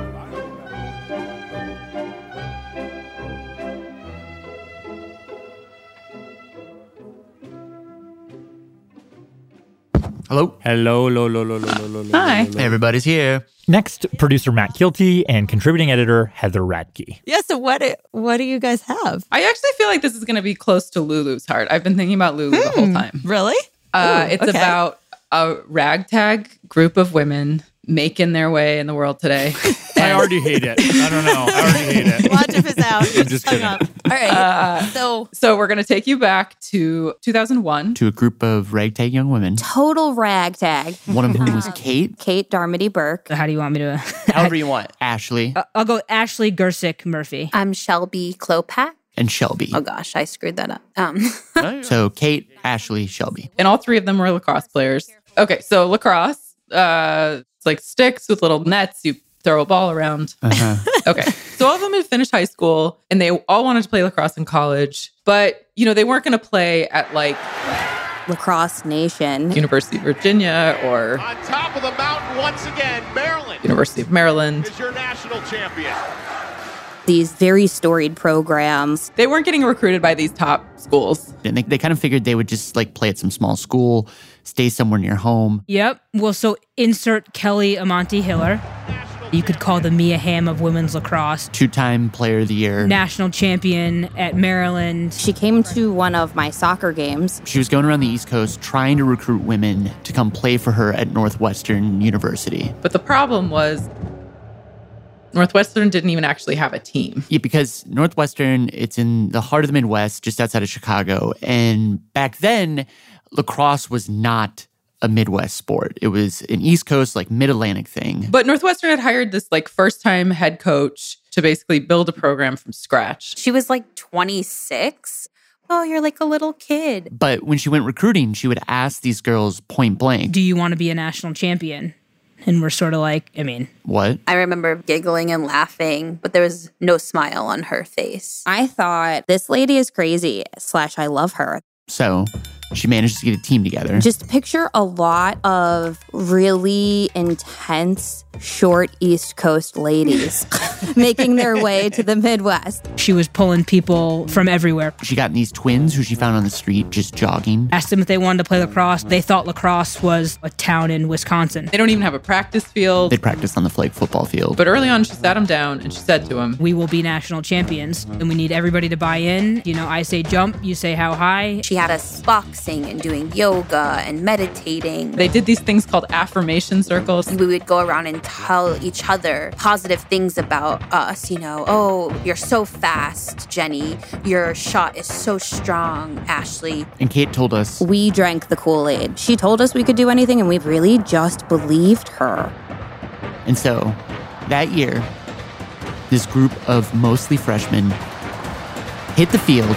Speaker 15: Hello.
Speaker 2: Hello, hello, hello, hello, hello, hello.
Speaker 15: Hi. Hey, everybody's here.
Speaker 2: Next, producer Matt Kilty and contributing editor Heather Radke.
Speaker 3: Yeah, so what do, what do you guys have?
Speaker 16: I actually feel like this is going to be close to Lulu's heart. I've been thinking about Lulu the whole time.
Speaker 3: Really?
Speaker 16: Uh,
Speaker 3: Ooh,
Speaker 16: it's
Speaker 3: okay.
Speaker 16: about a ragtag group of women making their way in the world today.
Speaker 2: I already hate it. I don't know. I already hate it.
Speaker 3: Watch if it's out.
Speaker 2: I'm just kidding.
Speaker 3: Up. All right.
Speaker 16: Uh,
Speaker 3: so,
Speaker 16: so we're going to take you back to two thousand one.
Speaker 15: To a group of ragtag young women.
Speaker 18: Total ragtag.
Speaker 15: One of whom was Kate.
Speaker 18: Kate Darmody Burke.
Speaker 20: How do you want me to?
Speaker 15: However you want. Ashley.
Speaker 20: Uh, I'll go Ashley Gersick Murphy.
Speaker 18: I'm Shelby Klopak.
Speaker 15: And Shelby.
Speaker 18: Oh gosh, I screwed that up. Um.
Speaker 15: So Kate, Ashley, Shelby.
Speaker 16: And all three of them were lacrosse players. Okay, so lacrosse, uh, it's like sticks with little nets. You throw a ball around.
Speaker 15: Uh-huh.
Speaker 16: Okay, so all of them had finished high school and they all wanted to play lacrosse in college. But, you know, they weren't going to play at like
Speaker 18: Lacrosse Nation.
Speaker 16: University of Virginia or
Speaker 11: On top of the mountain once again, Maryland
Speaker 16: University of Maryland.
Speaker 11: is your national champion.
Speaker 18: These very storied programs.
Speaker 16: They weren't getting recruited by these top schools.
Speaker 15: And they, they kind of figured they would just like play at some small school, stay somewhere near home.
Speaker 20: Yep. Well, so insert Kelly Amonte Hiller. You could call the Mia Hamm of women's lacrosse.
Speaker 15: Two-time player of the year.
Speaker 20: National champion at Maryland.
Speaker 18: She came to one of my soccer games.
Speaker 15: She was going around the East Coast trying to recruit women to come play for her at Northwestern University.
Speaker 16: But the problem was Northwestern didn't even actually have a team.
Speaker 15: Yeah, because Northwestern, it's in the heart of the Midwest, just outside of Chicago. And back then, lacrosse was not a Midwest sport. It was an East Coast, like mid-Atlantic thing.
Speaker 16: But Northwestern had hired this like first-time head coach to basically build a program from scratch.
Speaker 18: She was like twenty-six. Oh, you're like a little kid.
Speaker 15: But when she went recruiting, she would ask these girls point blank,
Speaker 20: do you want to be a national champion? And we're sort of like, I mean,
Speaker 15: what?
Speaker 18: I remember giggling and laughing, but there was no smile on her face. I thought, this lady is crazy, slash I love her.
Speaker 15: So she managed to get a team together.
Speaker 18: Just picture a lot of really intense, short East Coast ladies making their way to the Midwest.
Speaker 20: She was pulling people from everywhere.
Speaker 15: She got these twins who she found on the street just jogging.
Speaker 20: Asked them if they wanted to play lacrosse. They thought lacrosse was a town in Wisconsin.
Speaker 16: They don't even have a practice field.
Speaker 15: They practiced on the flag football field.
Speaker 16: But early on, she sat them down and she said to them,
Speaker 20: we will be national champions and we need everybody to buy in. You know, I say jump, you say how high.
Speaker 18: She had us boxing and doing yoga and meditating.
Speaker 16: They did these things called affirmation circles.
Speaker 18: We would go around and tell each other positive things about us, you know, oh, you're so fast, Jenny. Your shot is so strong, Ashley.
Speaker 15: And Kate told us,
Speaker 18: we drank the Kool-Aid. She told us we could do anything, and we really just believed her.
Speaker 15: And so, that year, this group of mostly freshmen hit the field,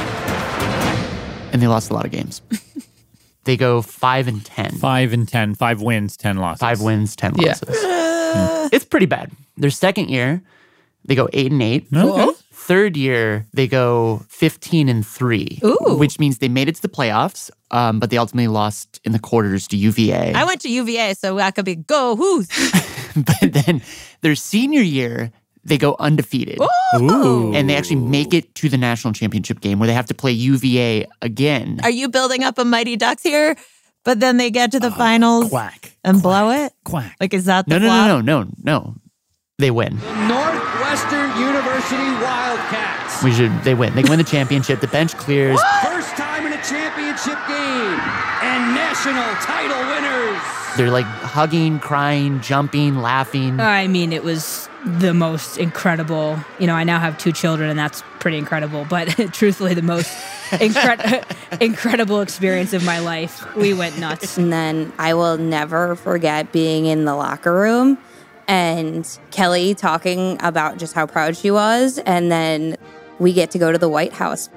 Speaker 15: and they lost a lot of games. They go five and ten.
Speaker 2: Five and ten. Five wins, ten losses.
Speaker 15: Five wins, ten
Speaker 16: Yeah.
Speaker 15: losses. Mm. It's pretty bad. Their second year, they go eight and eight.
Speaker 2: Okay.
Speaker 15: Third year, they go fifteen and three,
Speaker 3: Ooh.
Speaker 15: which means they made it to the playoffs, um, but they ultimately lost in the quarters to U V A.
Speaker 3: I went to U V A, so I could be go who's.
Speaker 15: But then their senior year, they go undefeated.
Speaker 2: Ooh.
Speaker 15: And they actually make it to the national championship game where they have to play U V A again.
Speaker 3: Are you building up a Mighty Ducks here? But then they get to the finals
Speaker 2: Quack.
Speaker 3: and blow it?
Speaker 2: Quack.
Speaker 3: Like, is that the
Speaker 15: No, no,
Speaker 3: flop?
Speaker 15: no, no, no, no. They win.
Speaker 12: Northwestern University Wildcats.
Speaker 15: We should. They win. They win the championship. The bench clears.
Speaker 12: First time in a championship game and national title winners.
Speaker 15: They're like hugging, crying, jumping, laughing.
Speaker 20: I mean, it was the most incredible. You know, I now have two children, and that's pretty incredible. But truthfully, the most incre- incredible experience of my life. We went nuts.
Speaker 18: And then I will never forget being in the locker room and Kelly talking about just how proud she was. And then we get to go to the White House.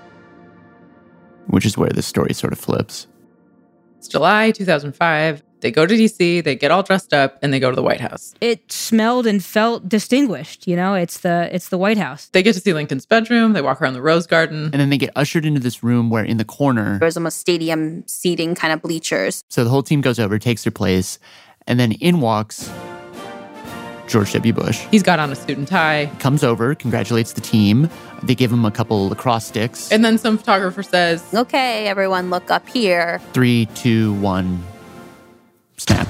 Speaker 15: Which is where this story sort of flips.
Speaker 16: It's July two thousand five. They go to D C, they get all dressed up, and they go to the White House.
Speaker 20: It smelled and felt distinguished. You know, it's the it's the White House.
Speaker 16: They get to see Lincoln's bedroom. They walk around the Rose Garden.
Speaker 15: And then they get ushered into this room where in the corner,
Speaker 18: There was almost stadium seating kind of bleachers.
Speaker 15: so the whole team goes over, takes their place, and then in walks George W. Bush.
Speaker 16: He's got on a suit and tie.
Speaker 15: Comes over, congratulates the team. They give him a couple lacrosse sticks.
Speaker 16: And then some photographer says,
Speaker 18: Okay, everyone look up here.
Speaker 15: Three, two, one, snap.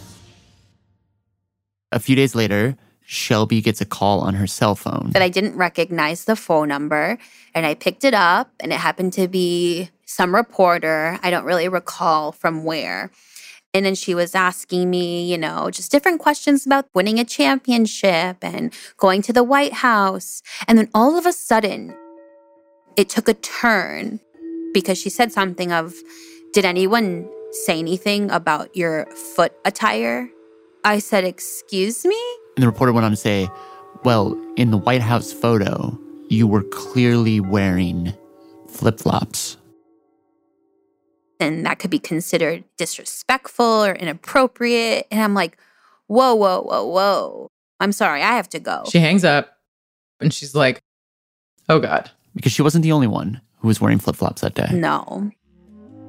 Speaker 15: A few days later, Shelby gets a call on her cell phone.
Speaker 18: But I didn't recognize the phone number. And I picked it up, and it happened to be some reporter. I don't really recall from where. And then she was asking me, you know, just different questions about winning a championship and going to the White House. And then all of a sudden, it took a turn because she said something of, did anyone say anything about your foot attire? I said, excuse me?
Speaker 15: And the reporter went on to say, well, in the White House photo, you were clearly wearing flip-flops.
Speaker 18: And that could be considered disrespectful or inappropriate. And I'm like, whoa, whoa, whoa, whoa. I'm sorry, I have to go.
Speaker 16: She hangs up and she's like, oh God.
Speaker 15: Because she wasn't the only one who was wearing flip-flops that day.
Speaker 18: No.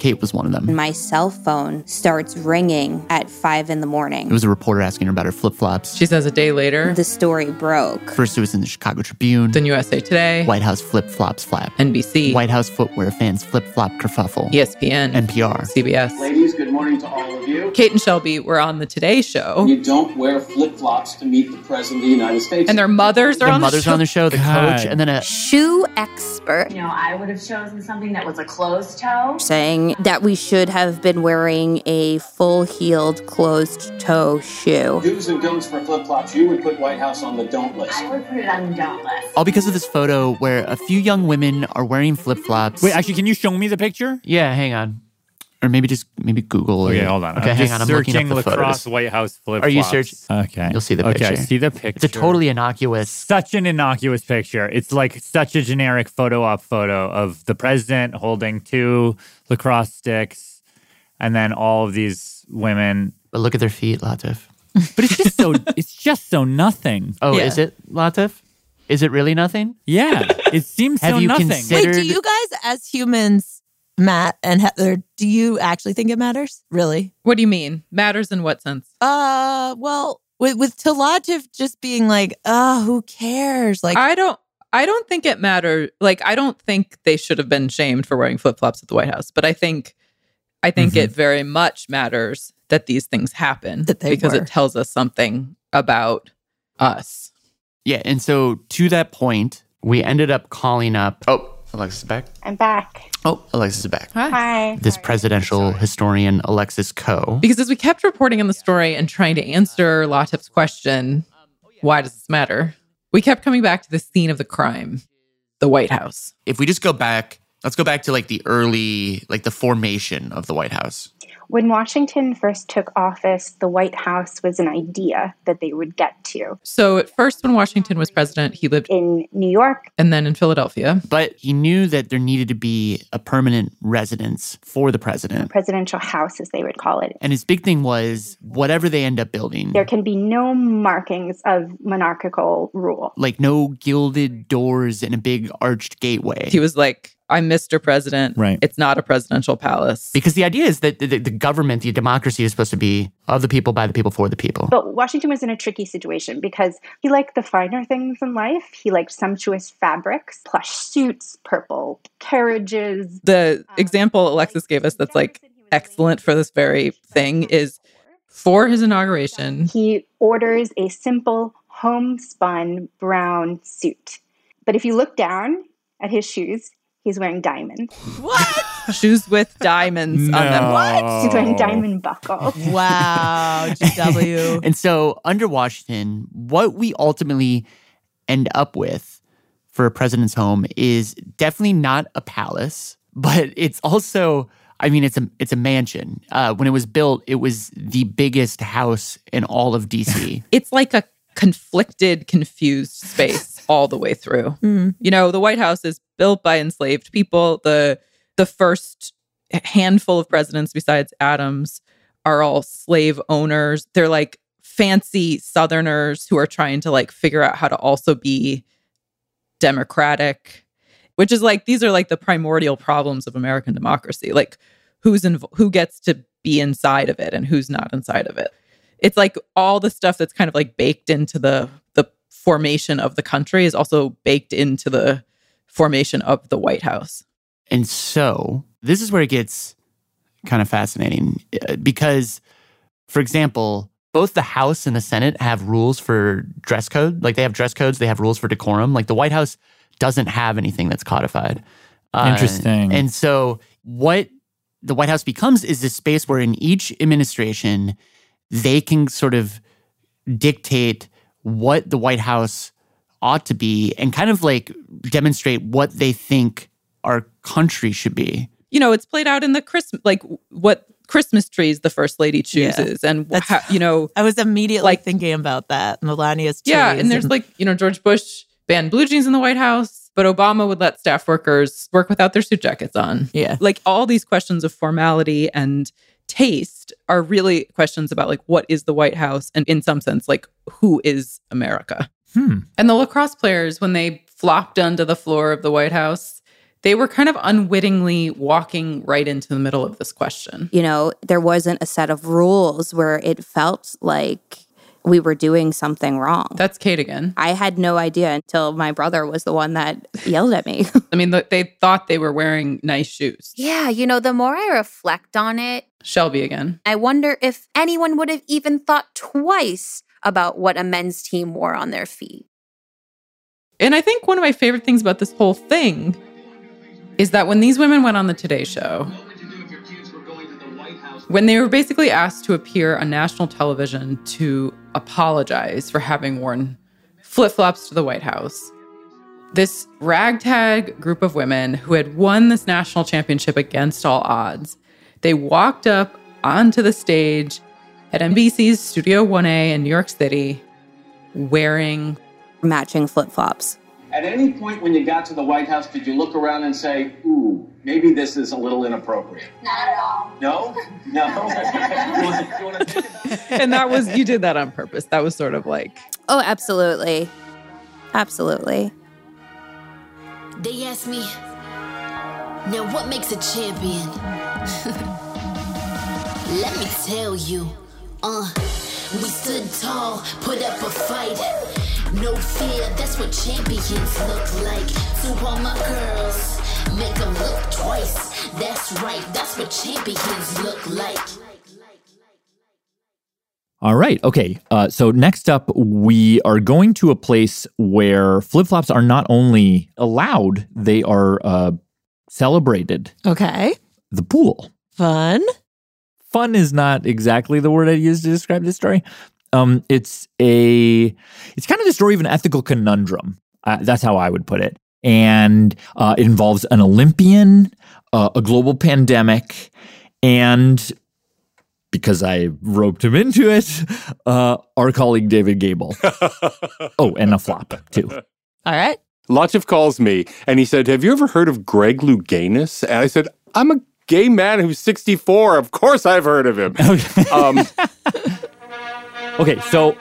Speaker 15: Kate was one of them.
Speaker 18: My cell phone starts ringing at five in the morning.
Speaker 15: It was a reporter asking her about her flip-flops.
Speaker 16: She says a day later,
Speaker 18: the story broke.
Speaker 15: First it was in the Chicago Tribune.
Speaker 16: Then U S A Today.
Speaker 15: White House flip-flops flap.
Speaker 16: N B C.
Speaker 15: White House footwear fans flip-flop kerfuffle.
Speaker 16: E S P N.
Speaker 15: N P R.
Speaker 16: C B S.
Speaker 1: Ladies, good morning to all of you.
Speaker 16: Kate and Shelby were on the Today Show.
Speaker 1: You don't wear flip-flops to meet the President of the United States.
Speaker 16: And their mothers are
Speaker 15: their
Speaker 16: on the show.
Speaker 15: Their mothers are on the show, the
Speaker 2: God.
Speaker 15: coach, and then a
Speaker 18: shoe expert.
Speaker 5: You know, I would have chosen something that was a closed toe.
Speaker 18: Saying that we should have been wearing a full-heeled, closed-toe shoe.
Speaker 1: Do's and don'ts for flip-flops. You would put White House on the don't list.
Speaker 5: I would put it on the don't list.
Speaker 15: All because of this photo where a few young women are wearing flip-flops.
Speaker 2: Wait, actually, can you show me the picture?
Speaker 15: Yeah, hang on. Or maybe just maybe Google.
Speaker 2: Okay,
Speaker 15: or,
Speaker 2: hold on.
Speaker 15: Okay,
Speaker 2: I'm
Speaker 15: hang
Speaker 2: just
Speaker 15: on. I'm looking up
Speaker 2: searching
Speaker 15: the
Speaker 2: lacrosse
Speaker 15: photos.
Speaker 2: White House flip-flops.
Speaker 15: Are you searching?
Speaker 2: Okay.
Speaker 15: You'll see the picture.
Speaker 2: Okay, I see the picture.
Speaker 15: It's a totally innocuous.
Speaker 2: Such an innocuous picture. It's like such a generic photo op photo of the president holding two lacrosse sticks and then all of these women.
Speaker 15: But look at their feet, Latif.
Speaker 2: But it's just so it's just so nothing.
Speaker 15: Oh,
Speaker 2: Yeah.
Speaker 15: is it, Latif? Is it really nothing?
Speaker 2: Yeah. It seems
Speaker 15: Have
Speaker 2: so
Speaker 15: you
Speaker 2: nothing.
Speaker 15: considered-
Speaker 3: Wait, do you guys as humans, Matt and Heather, do you actually think it matters? Really?
Speaker 16: What do you mean? Matters in what sense?
Speaker 3: Uh, well, with, with Talajiv just being like, oh, who cares? Like,
Speaker 16: I don't I don't think it mattered. Like, I don't think they should have been shamed for wearing flip-flops at the White House. But I think I think
Speaker 3: Mm-hmm.
Speaker 16: it very much matters that these things happen
Speaker 3: That they
Speaker 16: because
Speaker 3: were.
Speaker 16: it tells us something about us.
Speaker 15: Yeah, and so to that point, we ended up calling up. Oh, Alexis is back.
Speaker 5: I'm back.
Speaker 15: Oh, Alexis is back.
Speaker 5: Hi.
Speaker 15: This presidential historian, Alexis Coe.
Speaker 16: Because as we kept reporting on the story and trying to answer Latif's question, why does this matter? We kept coming back to the scene of the crime, the White House.
Speaker 15: If we just go back, let's go back to like the early, like the formation of the White House.
Speaker 5: When Washington first took office, the White House was an idea that they would get to.
Speaker 16: So at first, when Washington was president, he lived
Speaker 5: in New York
Speaker 16: and then in Philadelphia.
Speaker 15: But he knew that there needed to be a permanent residence for the president.
Speaker 5: Presidential house, as they would call it.
Speaker 15: And his big thing was whatever they end up building,
Speaker 5: There can be no markings of monarchical rule.
Speaker 15: like no gilded doors and a big arched gateway.
Speaker 16: He was like, I'm Mister President.
Speaker 15: Right.
Speaker 16: It's not a presidential palace.
Speaker 15: Because the idea is that the, the government, the democracy is supposed to be of the people, by the people, for the people.
Speaker 5: But Washington was in a tricky situation because he liked the finer things in life. He liked sumptuous fabrics, plush suits, purple carriages.
Speaker 16: The example Alexis gave us that's like excellent for this very thing is for his inauguration.
Speaker 5: He orders a simple homespun brown suit. But if you look down at his shoes, he's wearing diamonds.
Speaker 16: Shoes with diamonds on them.
Speaker 5: What? He's wearing diamond buckles.
Speaker 3: Wow, G W.
Speaker 15: And so under Washington, what we ultimately end up with for a president's home is definitely not a palace, but it's also, I mean, it's a it's a mansion. Uh, when it was built, it was the biggest house in all of D C.
Speaker 16: It's like a conflicted, confused space all the way through.
Speaker 3: Mm.
Speaker 16: You know, the White House is built by enslaved people. The the first handful of presidents besides Adams are all slave owners. They're like fancy Southerners who are trying to like figure out how to also be democratic, which is like, these are like the primordial problems of American democracy. Like who's inv- who gets to be inside of it and who's not inside of it. It's like all the stuff that's kind of like baked into the the formation of the country is also baked into the formation of the White House.
Speaker 15: And so this is where it gets kind of fascinating uh, because, for example, both the House and the Senate have rules for dress code. Like they have dress codes, they have rules for decorum. Like the White House doesn't have anything that's codified. Uh,
Speaker 2: Interesting.
Speaker 15: And so what the White House becomes is this space where in each administration, they can sort of dictate what the White House ought to be and kind of like demonstrate what they think our country should be.
Speaker 16: You know, it's played out in the Christmas, like what Christmas trees the First Lady chooses.
Speaker 3: Yeah.
Speaker 16: And, how, you know.
Speaker 3: I was immediately
Speaker 16: like,
Speaker 3: thinking about that. Melania's trees.
Speaker 16: Yeah, and there's like, you know, George Bush banned blue jeans in the White House, but Obama would let staff workers work without their suit jackets on.
Speaker 3: Yeah.
Speaker 16: Like all these questions of formality and taste are really questions about like what is the White House and in some sense like who is America.
Speaker 2: Hmm.
Speaker 16: And the lacrosse players, when they flopped onto the floor of the White House, They were kind of unwittingly walking right into the middle of this question.
Speaker 18: You know, there wasn't a set of rules where it felt like we were doing something wrong.
Speaker 16: That's Kate again.
Speaker 18: I had no idea until my brother was the one that yelled at me.
Speaker 16: I mean, they thought they were wearing nice shoes.
Speaker 18: Yeah, you know, the more I reflect on it,
Speaker 16: Shelby again.
Speaker 18: I wonder if anyone would have even thought twice about what a men's team wore on their feet.
Speaker 16: And I think one of my favorite things about this whole thing is that when these women went on the Today Show, when they were basically asked to appear on national television to apologize for having worn flip-flops to the White House, this ragtag group of women who had won this national championship against all odds, they walked up onto the stage at N B C's Studio one A in New York City wearing
Speaker 18: matching flip-flops.
Speaker 1: At any point when you got to the White House, did you look around and say, ooh, maybe this is a little inappropriate?
Speaker 6: Not at all.
Speaker 1: No? No? you want to, you want to think about it?
Speaker 16: And that was, you did that on purpose. That was sort of like...
Speaker 18: Oh, absolutely. Absolutely.
Speaker 6: They asked me, now what makes a champion? Let me tell you, uh, we stood tall, put up a fight. No fear, that's what champions look like. To all my girls, make them look twice. That's right, that's what champions look like.
Speaker 2: All right. Okay. Uh, so next up, we are going to a place where flip-flops are not only allowed, they are uh, celebrated.
Speaker 3: Okay.
Speaker 2: The pool.
Speaker 3: Fun.
Speaker 2: Fun is not exactly the word I'd use to describe this story. Um, it's a, it's kind of the story of an ethical conundrum. Uh, that's how I would put it. And uh, it involves an Olympian, uh, a global pandemic, and because I roped him into it, uh, our colleague David Gable. Oh, and a flop too.
Speaker 3: All right.
Speaker 8: Lotchev calls me and he said, have you ever heard of Greg Louganis? And I said, I'm a gay man who's sixty-four. Of course I've heard of him. um,
Speaker 2: Okay, so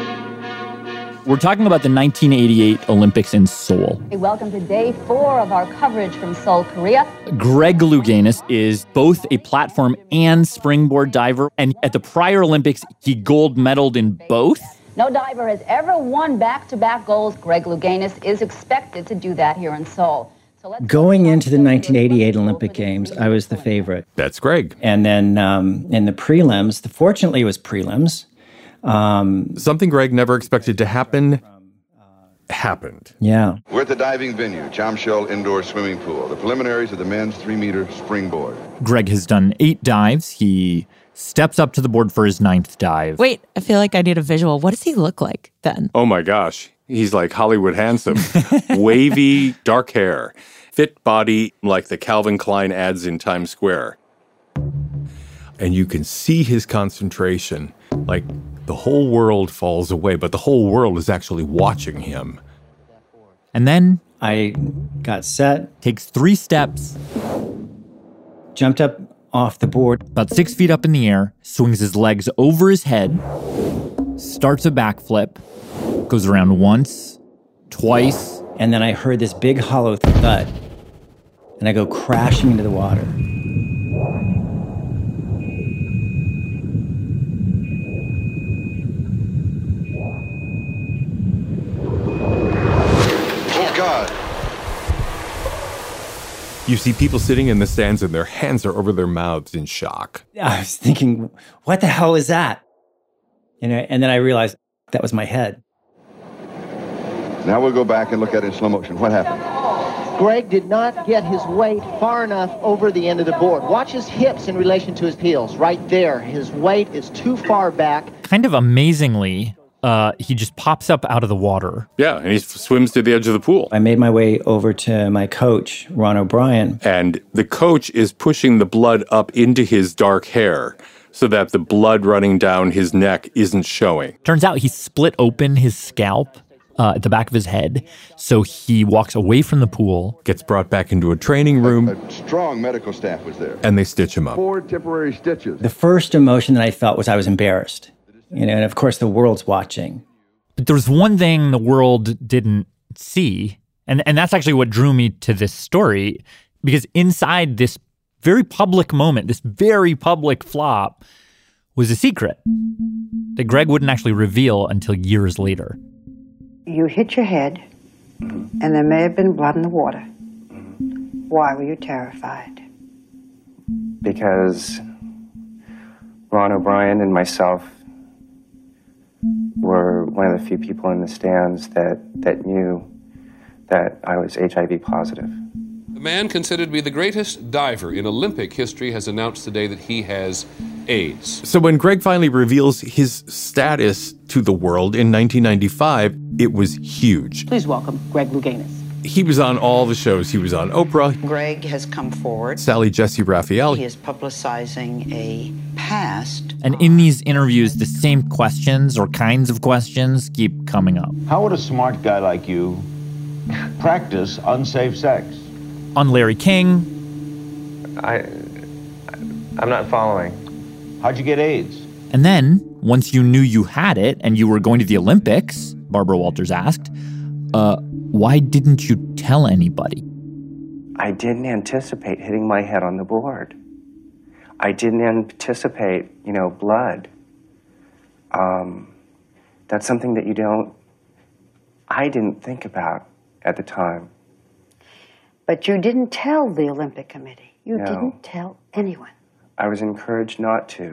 Speaker 2: we're talking about the nineteen eighty-eight Olympics in Seoul.
Speaker 9: Hey, welcome to day four of our coverage from Seoul, Korea.
Speaker 2: Greg Louganis is both a platform and springboard diver, and at the prior Olympics, he gold medaled in both.
Speaker 9: No diver has ever won back-to-back golds. Greg Louganis is expected to do that here in Seoul. So let's
Speaker 13: Going into the nineteen eighty-eight Olympic Games, I was the favorite.
Speaker 8: That's Greg.
Speaker 13: And then um, in the prelims, the, fortunately it was prelims. Um,
Speaker 8: Something Greg never expected to happen happened.
Speaker 13: Yeah.
Speaker 17: We're at the diving venue, Chamshel Indoor Swimming Pool, the preliminaries of the men's three-meter springboard.
Speaker 2: Greg has done eight dives. He steps up to the board for his ninth dive.
Speaker 3: Wait, I feel like I need a visual. What does he look like then?
Speaker 8: Oh my gosh. He's like Hollywood handsome. Wavy, dark hair. Fit body like the Calvin Klein ads in Times Square. And you can see his concentration. Like the whole world falls away, but the whole world is actually watching him.
Speaker 2: And then
Speaker 13: I got set.
Speaker 2: Takes three steps.
Speaker 13: Jumped up off the board.
Speaker 2: About six feet up in the air. Swings his legs over his head. Starts a backflip. Goes around once. Twice.
Speaker 13: And then I heard this big hollow thud. And I go crashing into the water.
Speaker 17: God.
Speaker 8: You see people sitting in the stands and their hands are over their mouths in shock.
Speaker 13: I was thinking, what the hell is that? You know, and then I realized that was my head.
Speaker 17: Now we'll go back and look at it in slow motion. What happened?
Speaker 19: Greg did not get his weight far enough over the end of the board. Watch his hips in relation to his heels. Right there. His weight is too far back.
Speaker 2: Kind of amazingly, Uh, he just pops up out of the water.
Speaker 8: Yeah, and he swims to the edge of the pool.
Speaker 13: I made my way over to my coach, Ron O'Brien.
Speaker 8: And the coach is pushing the blood up into his dark hair so that the blood running down his neck isn't showing.
Speaker 2: Turns out he split open his scalp uh, at the back of his head, so he walks away from the pool.
Speaker 8: Gets brought back into a training room.
Speaker 17: A, a strong medical staff was there.
Speaker 8: And they stitch him up.
Speaker 17: Four temporary stitches.
Speaker 13: The first emotion that I felt was I was embarrassed. You know, and of course the world's watching.
Speaker 2: But there was one thing the world didn't see, And and that's actually what drew me to this story, because inside this very public moment, this very public flop, was a secret that Greg wouldn't actually reveal until years later.
Speaker 7: You hit your head, and there may have been blood in the water. Why were you terrified?
Speaker 21: Because Ron O'Brien and myself were one of the few people in the stands that, that knew that I was H I V positive.
Speaker 22: The man considered to be the greatest diver in Olympic history has announced today that he has AIDS.
Speaker 8: So when Greg finally reveals his status to the world in nineteen ninety-five, it was huge.
Speaker 7: Please welcome Greg Louganis.
Speaker 8: He was on all the shows. He was on Oprah.
Speaker 7: Greg has come forward.
Speaker 8: Sally Jesse Raphael.
Speaker 7: He is publicizing a past.
Speaker 2: And in these interviews, the same questions or kinds of questions keep coming up.
Speaker 23: How would a smart guy like you practice unsafe sex?
Speaker 2: On Larry King.
Speaker 21: I, I'm not following.
Speaker 23: How'd you get AIDS?
Speaker 2: And then, once you knew you had it and you were going to the Olympics, Barbara Walters asked, uh, why didn't you tell anybody?
Speaker 21: I didn't anticipate hitting my head on the board. I didn't anticipate, you know, blood. Um, that's something that you don't, I didn't think about at the time.
Speaker 7: But you didn't tell the Olympic Committee. You
Speaker 21: No.
Speaker 7: didn't tell anyone.
Speaker 21: I was encouraged not to.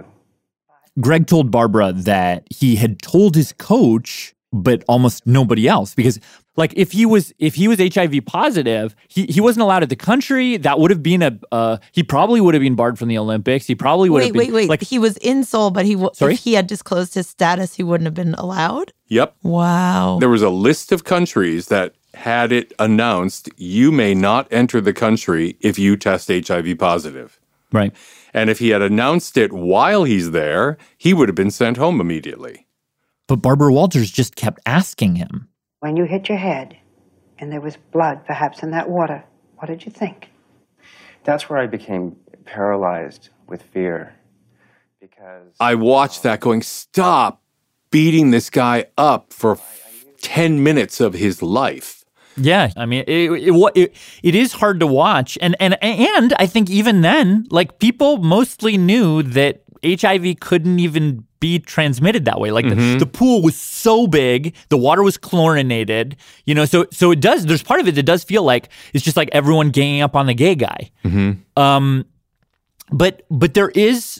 Speaker 2: Greg told Barbara that he had told his coach, but almost nobody else, because like if he was if he was H I V positive, he, he wasn't allowed at the country. That would have been a uh, he probably would have been barred from the Olympics. He probably would
Speaker 3: Wait,
Speaker 2: have been
Speaker 3: wait, wait.
Speaker 2: like
Speaker 3: he was in Seoul, but he w-
Speaker 2: Sorry?
Speaker 3: if he had disclosed his status, he wouldn't have been allowed?
Speaker 8: Yep.
Speaker 3: Wow.
Speaker 8: There was a list of countries that had it announced, you may not enter the country if you test H I V positive.
Speaker 2: Right.
Speaker 8: And if he had announced it while he's there, he would have been sent home immediately.
Speaker 2: But Barbara Walters just kept asking him.
Speaker 7: When you hit your head and there was blood perhaps in that water, what did you think?
Speaker 21: That's where I became paralyzed with fear. Because
Speaker 8: I watched that going, stop beating this guy up for ten minutes of his life.
Speaker 2: Yeah, I mean, it it, it it is hard to watch, and and and I think even then, like people mostly knew that H I V couldn't even be transmitted that way. Like
Speaker 8: Mm-hmm.
Speaker 2: the, the pool was so big, the water was chlorinated, you know. So so it does. There's part of it that does feel like it's just like everyone ganging up on the gay guy.
Speaker 8: Mm-hmm.
Speaker 2: Um, but but there is,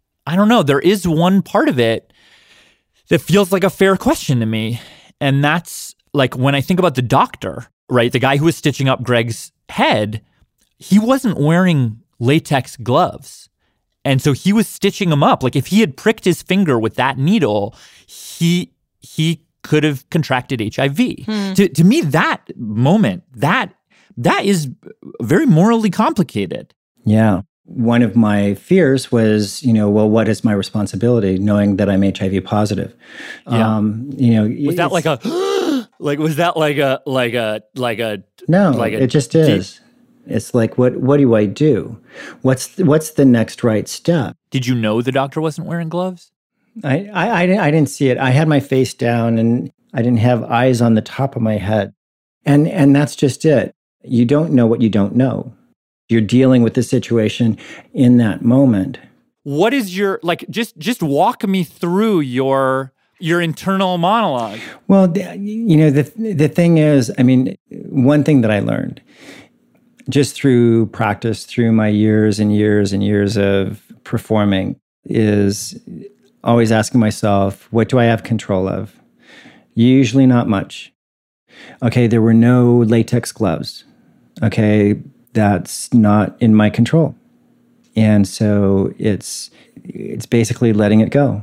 Speaker 2: I don't know, there is one part of it that feels like a fair question to me, and that's. Like when I think about the doctor, right, the guy who was stitching up Greg's head, he wasn't wearing latex gloves. And so he was stitching him up. Like if he had pricked his finger with that needle, he he could have contracted H I V.
Speaker 3: Hmm.
Speaker 2: To to me, that moment, that that is very morally complicated.
Speaker 13: Yeah. One of my fears was, you know, well, what is my responsibility knowing that I'm H I V positive?
Speaker 2: Yeah.
Speaker 13: Um, you know,
Speaker 2: Was that like a like was that like a like a like a
Speaker 13: no?
Speaker 2: like a
Speaker 13: it just is. It's like, what what do I do? What's what's the next right step?
Speaker 2: Did you know the doctor wasn't wearing gloves?
Speaker 13: I, I, I, didn't, I didn't see it. I had my face down and I didn't have eyes on the top of my head. And and that's just it. You don't know what you don't know. You're dealing with the situation in that moment.
Speaker 2: What is your, like, just just walk me through your your internal monologue.
Speaker 13: Well, the, you know, the the thing is, I mean, one thing that I learned just through practice, through my years and years and years of performing, is always asking myself, what do I have control of? Usually not much. Okay, there were no latex gloves. Okay, that's not in my control. And so it's it's basically letting it go.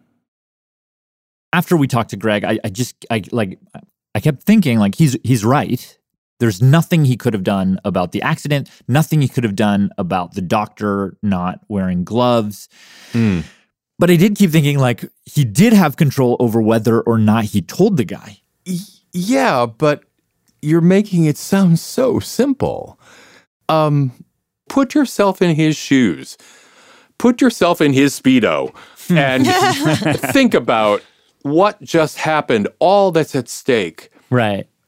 Speaker 2: After we talked to Greg, I, I just I like I kept thinking like he's he's right. There's nothing he could have done about the accident, nothing he could have done about the doctor not wearing gloves.
Speaker 8: Mm.
Speaker 2: But I did keep thinking like he did have control over whether or not he told the guy.
Speaker 8: Yeah, but you're making it sound so simple. Um, put yourself in his shoes. Put yourself in his Speedo and think about what just happened, all that's at stake.
Speaker 2: Right.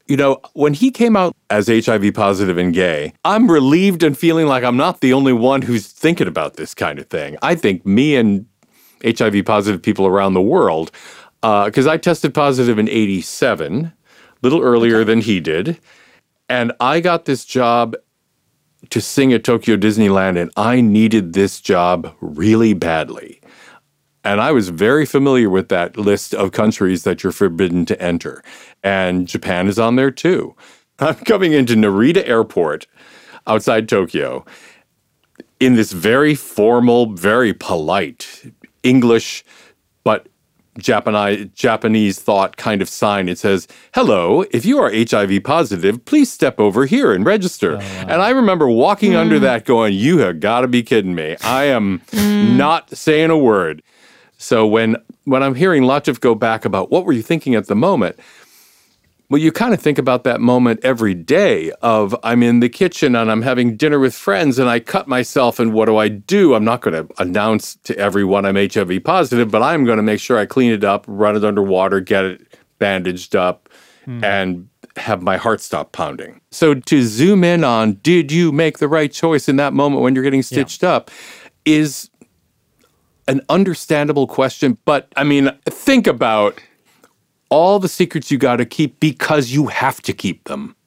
Speaker 8: You know, when he came out as H I V positive and gay, I'm relieved and feeling like I'm not the only one who's thinking about this kind of thing. I think me and H I V positive people around the world, because uh, I tested positive in eighty-seven, a little earlier than he did, and I got this job to sing at Tokyo Disneyland, and I needed this job really badly. And I was very familiar with that list of countries that you're forbidden to enter. And Japan is on there too. I'm coming into Narita Airport outside Tokyo in this very formal, very polite English, but Japanese, Japanese thought kind of sign. It says, hello, if you are H I V positive, please step over here and register. Oh, wow. And I remember walking mm. under that going, you have got to be kidding me. I am mm. not saying a word. So when when I'm hearing Latif go back about what were you thinking at the moment, well, you kind of think about that moment every day of I'm in the kitchen and I'm having dinner with friends and I cut myself and what do I do? I'm not going to announce to everyone I'm H I V positive, but I'm going to make sure I clean it up, run it under water, get it bandaged up, mm. and have my heart stop pounding. So to zoom in on did you make the right choice in that moment when you're getting stitched yeah. up is an understandable question, but I mean, think about all the secrets you got to keep because you have to keep them.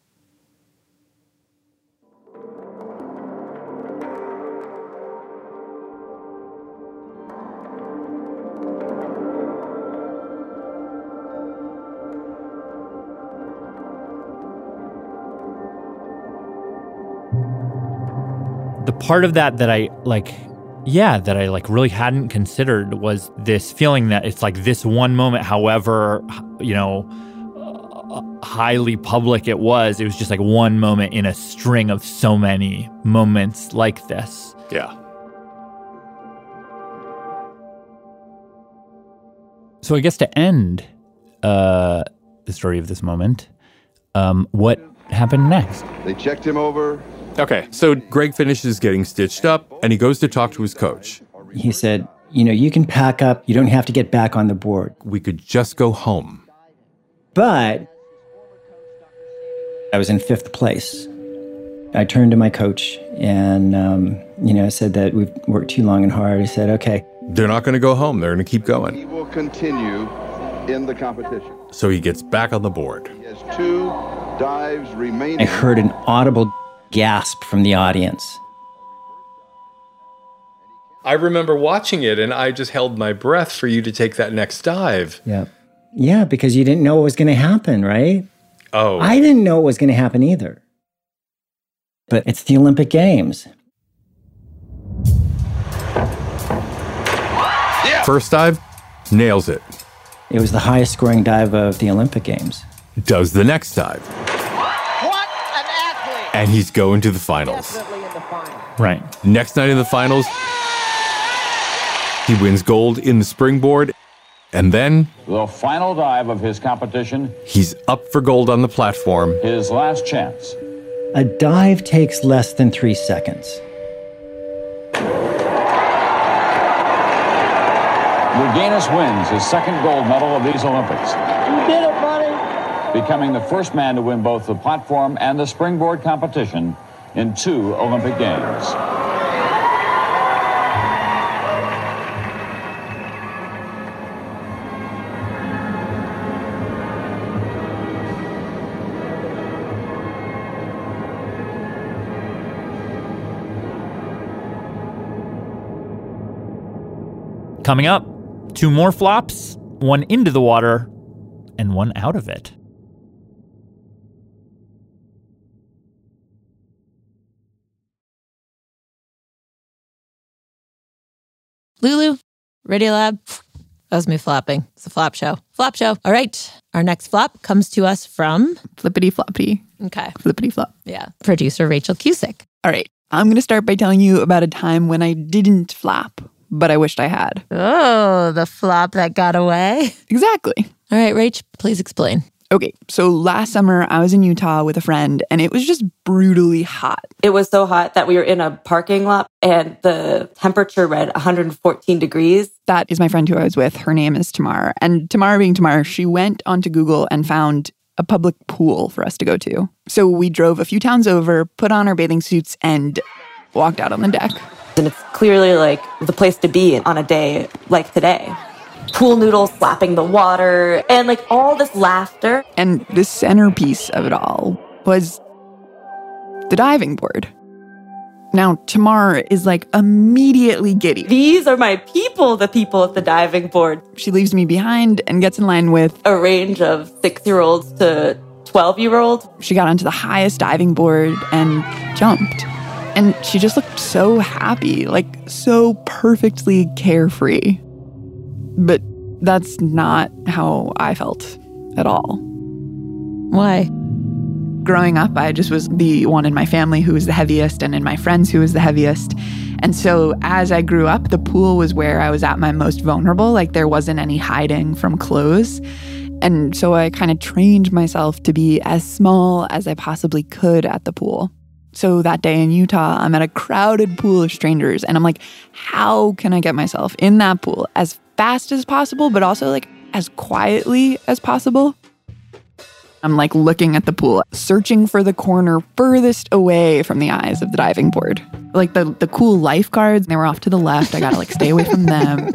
Speaker 2: The part of that that I like Yeah, that I like really hadn't considered was this feeling that it's like this one moment, however, you know, uh, highly public it was, it was just like one moment in a string of so many moments like this.
Speaker 8: Yeah.
Speaker 2: So I guess to end uh, the story of this moment, um, what happened next?
Speaker 17: They checked him over.
Speaker 8: Okay, so Greg finishes getting stitched up, and he goes to talk to his coach.
Speaker 13: He said, you know, you can pack up. You don't have to get back on the board.
Speaker 8: We could just go home.
Speaker 13: But I was in fifth place. I turned to my coach and, um, you know, said that we've worked too long and hard. I said, okay.
Speaker 8: They're not going to go home. They're going to keep going.
Speaker 17: He will continue in the competition.
Speaker 8: So he gets back on the board.
Speaker 17: He has two dives remaining.
Speaker 13: I heard an audible gasp from the audience.
Speaker 8: I remember watching it and I just held my breath for you to take that next dive.
Speaker 13: Yeah. Yeah, because you didn't know what was going to happen, right?
Speaker 8: Oh.
Speaker 13: I didn't know what was going to happen either. But it's the Olympic Games.
Speaker 8: Yeah. First dive, nails it.
Speaker 13: It was the highest scoring dive of the Olympic Games.
Speaker 8: Does the next dive. And he's going to the finals.
Speaker 2: Right.
Speaker 8: Next night in the finals, he wins gold in the springboard. And then
Speaker 23: the final dive of his competition.
Speaker 8: He's up for gold on the platform.
Speaker 23: His last chance.
Speaker 13: A dive takes less than three seconds.
Speaker 23: Louganis wins his second gold medal of these Olympics.
Speaker 19: You did it, buddy.
Speaker 23: Becoming the first man to win both the platform and the springboard competition in two Olympic Games.
Speaker 2: Coming up, two more flops, one into the water and one out of it.
Speaker 3: Lulu, Radiolab, that was me flopping. It's a flop show. Flop show. All right. Our next flop comes to us from...
Speaker 4: Flippity floppy.
Speaker 3: Okay.
Speaker 4: Flippity flop.
Speaker 3: Yeah. Producer Rachel Cusick.
Speaker 4: All right. I'm going to start by telling you about a time when I didn't flop, but I wished I had.
Speaker 3: Oh, the flop that got away.
Speaker 4: Exactly.
Speaker 3: All right, Rach, please explain.
Speaker 4: Okay, so last summer I was in Utah with a friend and it was just brutally hot.
Speaker 10: It was so hot that we were in a parking lot and the temperature read one hundred fourteen degrees.
Speaker 4: That is my friend who I was with. Her name is Tamar. And Tamar being Tamar, she went onto Google and found a public pool for us to go to. So we drove a few towns over, put on our bathing suits, and walked out on the deck.
Speaker 10: And it's clearly like the place to be on a day like today. Pool noodles slapping the water and like all this laughter.
Speaker 4: And the centerpiece of it all was the diving board. Now, Tamar is like immediately giddy.
Speaker 10: These are my people, the people at the diving board.
Speaker 4: She leaves me behind and gets in line with
Speaker 10: a range of six-year-olds to twelve-year-olds.
Speaker 4: She got onto the highest diving board and jumped. And she just looked so happy, like so perfectly carefree. But that's not how I felt at all.
Speaker 3: Why?
Speaker 4: Growing up, I just was the one in my family who was the heaviest and in my friends who was the heaviest. And so as I grew up, the pool was where I was at my most vulnerable. Like there wasn't any hiding from clothes. And so I kind of trained myself to be as small as I possibly could at the pool. So that day in Utah, I'm at a crowded pool of strangers. And I'm like, how can I get myself in that pool as fast as possible, but also like as quietly as possible? I'm like looking at the pool, searching for the corner furthest away from the eyes of the diving board. Like the, the cool lifeguards, they were off to the left. I gotta like stay away from them.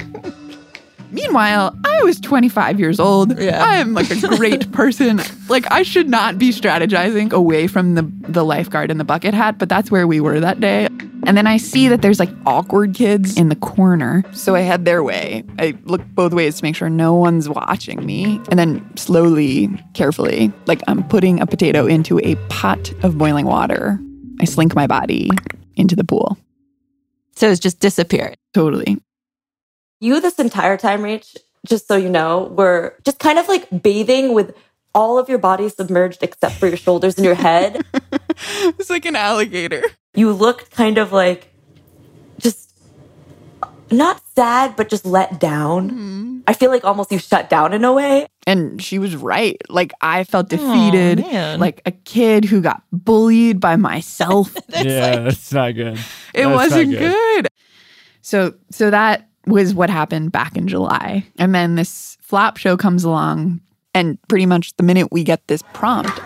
Speaker 4: Meanwhile, I was twenty-five years old. Yeah. I am like a great person. Like I should not be strategizing away from the, the lifeguard in the bucket hat, but that's where we were that day. And then I see that there's like awkward kids in the corner. So I head their way. I look both ways to make sure no one's watching me. And then slowly, carefully, like I'm putting a potato into a pot of boiling water. I slink my body into the pool.
Speaker 3: So it's just disappeared.
Speaker 4: Totally.
Speaker 10: You this entire time, Rach, just so you know, were just kind of like bathing with all of your body submerged except for your shoulders and your head.
Speaker 4: It's like an alligator.
Speaker 10: You looked kind of like just not sad, but just let down. Mm-hmm. I feel like almost you shut down in a way.
Speaker 4: And she was right. Like I felt defeated,
Speaker 3: oh,
Speaker 4: like a kid who got bullied by myself.
Speaker 2: Yeah,
Speaker 4: like,
Speaker 2: that's not good.
Speaker 4: It
Speaker 2: That's
Speaker 4: wasn't
Speaker 2: not
Speaker 4: good.
Speaker 2: good.
Speaker 4: So, so that was what happened back in July. And then this flap show comes along, and pretty much the minute we get this prompt,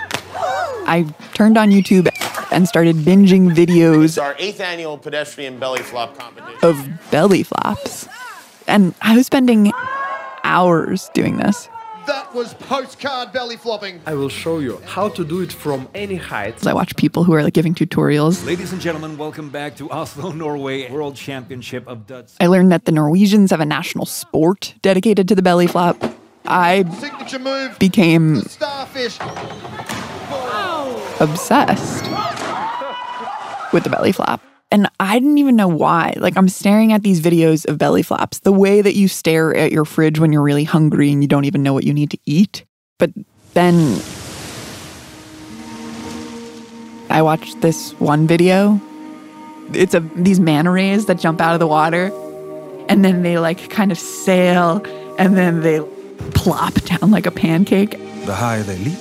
Speaker 4: I turned on YouTube and started binging videos.
Speaker 11: It's our eighth annual pedestrian belly flop competition
Speaker 4: of belly flops. And I was spending hours doing this.
Speaker 12: That was postcard belly flopping.
Speaker 14: I will show you how to do it from any height.
Speaker 4: So I watch people who are like giving tutorials.
Speaker 24: Ladies and gentlemen, welcome back to Oslo, Norway, World Championship of Duds.
Speaker 4: I learned that the Norwegians have a national sport dedicated to the belly flop. I
Speaker 12: Signature move.
Speaker 4: became
Speaker 12: Starfish.
Speaker 4: obsessed with the belly flop. And I didn't even know why. Like, I'm staring at these videos of belly flops, the way that you stare at your fridge when you're really hungry and you don't even know what you need to eat. But then I watched this one video. It's a these manta rays that jump out of the water, and then they like kind of sail, and then they plop down like a pancake.
Speaker 14: The higher they leap,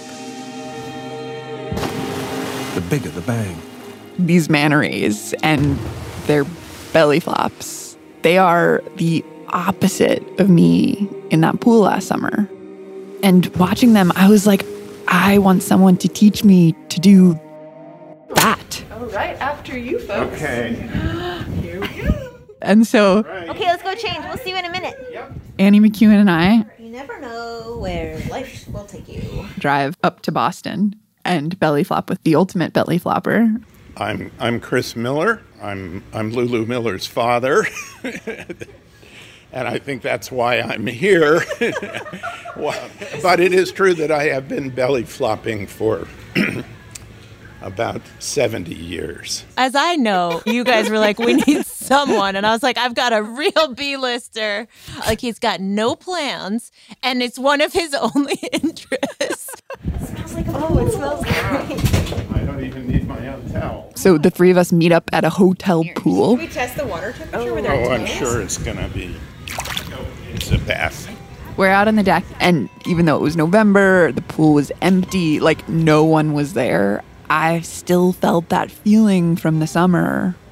Speaker 14: the bigger the bang.
Speaker 4: These manta rays and their belly flops, they are the opposite of me in that pool last summer. And watching them, I was like, I want someone to teach me to do that.
Speaker 25: All right, after you folks.
Speaker 14: Okay.
Speaker 25: Here we go.
Speaker 4: And so
Speaker 26: Okay, let's go change. We'll see you in a minute. Yep.
Speaker 4: Annie McEwen and I
Speaker 26: You never know where life will take you.
Speaker 4: drive up to Boston and belly flop with the ultimate belly flopper.
Speaker 27: I'm I'm Chris Miller. I'm I'm Lulu Miller's father, and I think that's why I'm here. But it is true that I have been belly flopping for about seventy years.
Speaker 3: As I know, you guys were like, we need someone. And I was like, I've got a real B-lister. Like, he's got no plans, and it's one of his only interests.
Speaker 26: It smells like a Oh, it smells great.
Speaker 27: I don't even need my own towel.
Speaker 4: So the three of us meet up at a hotel pool.
Speaker 26: Can we test the water temperature
Speaker 27: Oh,
Speaker 26: with our
Speaker 27: I'm
Speaker 26: toes?
Speaker 27: sure it's going to be, it's a bath.
Speaker 4: We're out on the deck, and even though it was November, the pool was empty, like no one was there, I still felt that feeling from the summer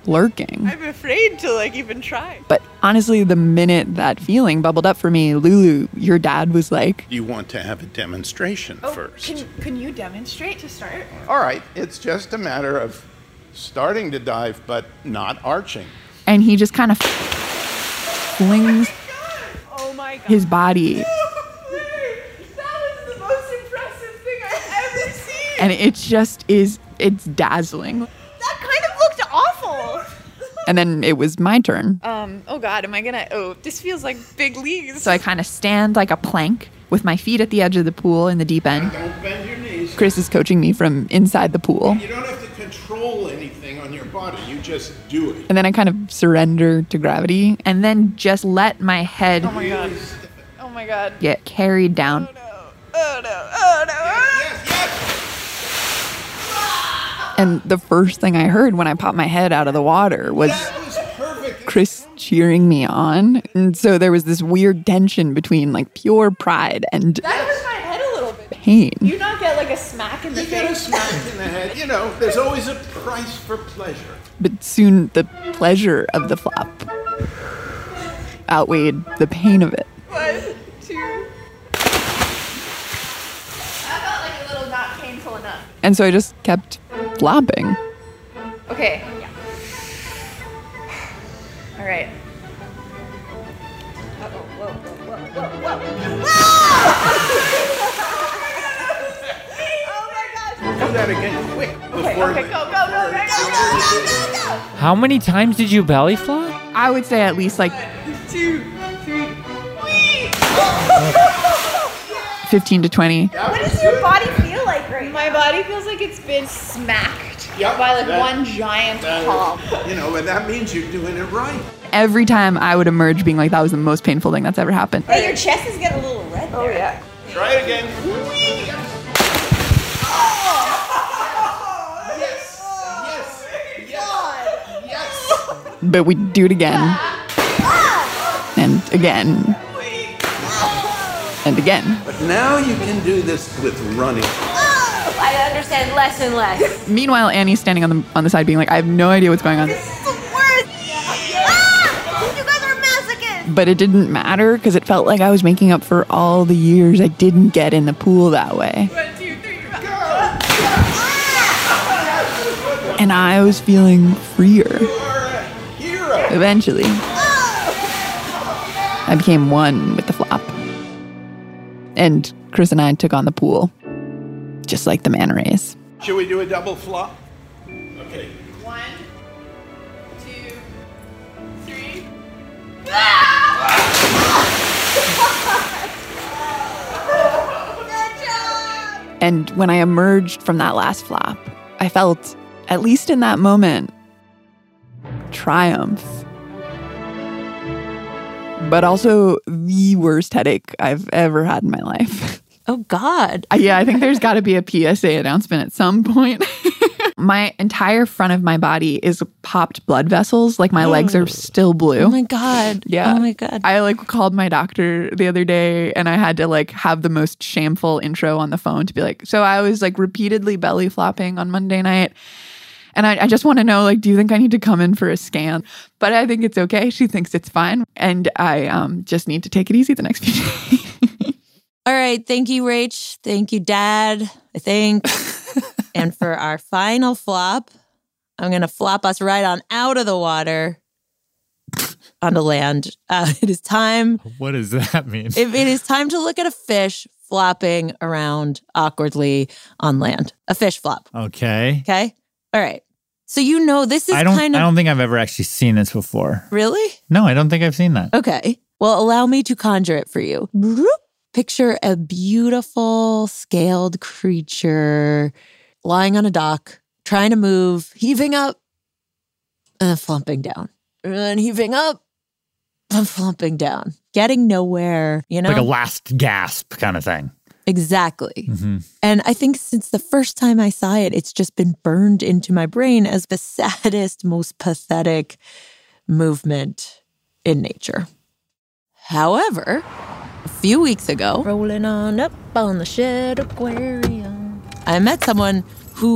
Speaker 4: lurking.
Speaker 25: I'm afraid to like even try.
Speaker 4: But honestly, the minute that feeling bubbled up for me, Lulu, your dad was like,
Speaker 27: You want to have a demonstration
Speaker 25: Oh,
Speaker 27: first.
Speaker 25: Can, can you demonstrate to start?
Speaker 27: All right, it's just a matter of starting to dive, but not arching.
Speaker 4: and he just kind of flings
Speaker 25: Oh my God.
Speaker 4: his body.
Speaker 25: That was the most impressive thing I've ever seen.
Speaker 4: And it just is, it's dazzling.
Speaker 25: That kind of looked awful.
Speaker 4: And then it was my turn.
Speaker 25: Um, oh God, am I gonna, oh, this feels like big leagues.
Speaker 4: So I kind of stand like a plank with my feet at the edge of the pool in the deep end.
Speaker 27: Don't bend your knees.
Speaker 4: Chris is coaching me from inside the pool.
Speaker 27: You don't have to control anything on your body. You just do it.
Speaker 4: And then I kind of surrender to gravity and then just let my head
Speaker 25: Oh my God. Oh my God.
Speaker 4: get carried down.
Speaker 25: Oh no, oh no.
Speaker 27: Yes, yes.
Speaker 4: And the first thing I heard when I popped my head out of the water was
Speaker 27: That was perfect.
Speaker 4: Chris cheering me on. And so there was this weird tension between like pure pride and
Speaker 25: That hurt my head a little bit.
Speaker 4: pain.
Speaker 25: You not get like a smack in the
Speaker 27: You
Speaker 25: face?
Speaker 27: get a smack in the head. You know, there's always a price for pleasure.
Speaker 4: But soon the pleasure of the flop outweighed the pain of it.
Speaker 25: One, two. That felt like a little not painful enough.
Speaker 4: And so I just kept flopping.
Speaker 25: Okay. Yeah. All right. Uh-oh, whoa, whoa, whoa, whoa, whoa. Oh my gosh.
Speaker 27: Do that again, quick.
Speaker 25: Okay,
Speaker 27: before
Speaker 25: okay,
Speaker 27: the-
Speaker 25: go, go, go, go, go, go, go, go.
Speaker 2: How many times did you belly flop?
Speaker 4: I would say at least like
Speaker 25: Two, three. Whee!
Speaker 4: fifteen to twenty.
Speaker 25: What does your body feel like right now? My body feels like it's been smacked
Speaker 27: Yep,
Speaker 25: by like
Speaker 27: that-
Speaker 25: one giant
Speaker 27: that-
Speaker 25: palm.
Speaker 27: You know, but that means you're doing it right.
Speaker 4: Every time I would emerge being like, that was the most painful thing that's ever happened.
Speaker 26: Hey, your chest is getting a little red there.
Speaker 25: Oh yeah.
Speaker 27: Try it again.
Speaker 4: But we do it again. And again. And again.
Speaker 27: But now you can do this with running.
Speaker 26: I understand less and less.
Speaker 4: Meanwhile, Annie's standing on the on the side being like, I have no idea what's going on.
Speaker 26: This is the worst. Ah! You guys are masochists.
Speaker 4: But it didn't matter because it felt like I was making up for all the years I didn't get in the pool that way.
Speaker 25: One, two, three, go.
Speaker 4: And I was feeling freer. Eventually, I became one with the flop. And Chris and I took on the pool, just like the manta rays.
Speaker 27: Should we do a double flop? Okay.
Speaker 25: One, two, three.
Speaker 4: And when I emerged from that last flop, I felt, at least in that moment, triumph. But also the worst headache I've ever had in my life.
Speaker 3: Oh, God.
Speaker 4: Yeah, I think there's got to be a P S A announcement at some point. My entire front of my body is popped blood vessels. Like my legs are still blue.
Speaker 3: Oh, my God.
Speaker 4: Yeah.
Speaker 3: Oh, my God.
Speaker 4: I like called my doctor the other day and I had to like have the most shameful intro on the phone to be like, so I was like repeatedly belly flopping on Monday night. And I, I just want to know, like, do you think I need to come in for a scan? But I think it's okay. She thinks it's fine. And I um, just need to take it easy the next few days.
Speaker 3: All right. Thank you, Rach. Thank you, Dad, I think. And for our final flop, I'm going to flop us right on out of the water onto land. Uh, it is time.
Speaker 2: What does that mean?
Speaker 3: It, it is time to look at a fish flopping around awkwardly on land. A fish flop.
Speaker 2: Okay.
Speaker 3: Okay. All right. So you know this is
Speaker 2: I don't.
Speaker 3: kind of
Speaker 2: I don't think I've ever actually seen this before.
Speaker 3: really
Speaker 2: No, I don't think I've seen that.
Speaker 3: okay. Well, allow me to conjure it for you. Picture a beautiful scaled creature lying on a dock, trying to move, heaving up, and then flumping down, and then heaving up, and flumping down, getting nowhere. You know,
Speaker 2: Like a last gasp kind of thing.
Speaker 3: exactly.
Speaker 2: Mm-hmm.
Speaker 3: And I think since the first time I saw it, it's just been burned into my brain as the saddest, most pathetic movement in nature. However, a few weeks ago, rolling on up on the shed aquarium, I met someone who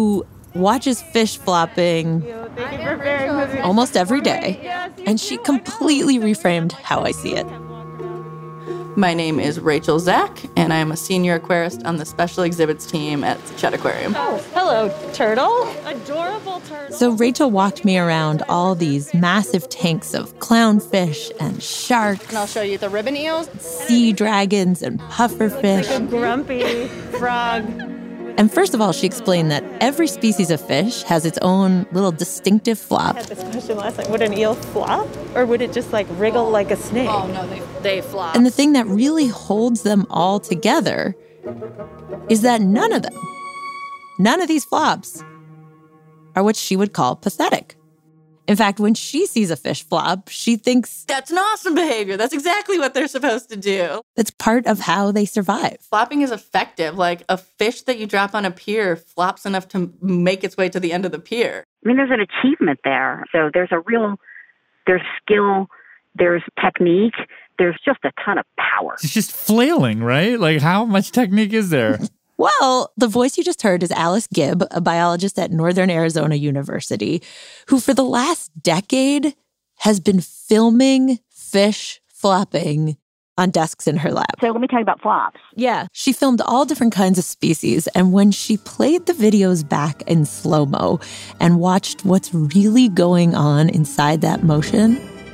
Speaker 3: watches fish flopping almost every day, and she completely reframed how I see it.
Speaker 1: My name is Rachel Zach, and I am a senior aquarist on the special exhibits team at the Chet Aquarium.
Speaker 5: Oh, hello, turtle. Adorable turtle.
Speaker 3: So Rachel walked me around all these massive tanks of clownfish and sharks.
Speaker 5: And I'll show you the ribbon eels.
Speaker 3: Sea dragons and pufferfish.
Speaker 5: Like a grumpy frog.
Speaker 3: And first of all, she explained that every species of fish has its own little distinctive flop.
Speaker 5: I had this question last night. Would an eel flop? Or would it just like wriggle like a snake?
Speaker 1: Oh, no, they, they flop.
Speaker 3: And the thing that really holds them all together is that none of them, none of these flops are what she would call pathetic. In fact, when she sees a fish flop, she thinks
Speaker 1: that's an awesome behavior. That's exactly what they're supposed to do.
Speaker 3: That's part of how they survive.
Speaker 1: Flopping is effective. Like a fish that you drop on a pier flops enough to make its way to the end of the pier.
Speaker 6: I mean, there's an achievement there. So there's a real, there's skill, there's technique, there's just a ton of power.
Speaker 2: It's just flailing, right? Like, how much technique is there?
Speaker 3: Well, the voice you just heard is Alice Gibb, a biologist at Northern Arizona University, who for the last decade has been filming fish flopping on desks in her lab.
Speaker 6: So let me tell you about flops.
Speaker 3: Yeah. She filmed all different kinds of species, and when she played the videos back in slow-mo and watched what's really going on inside that motion,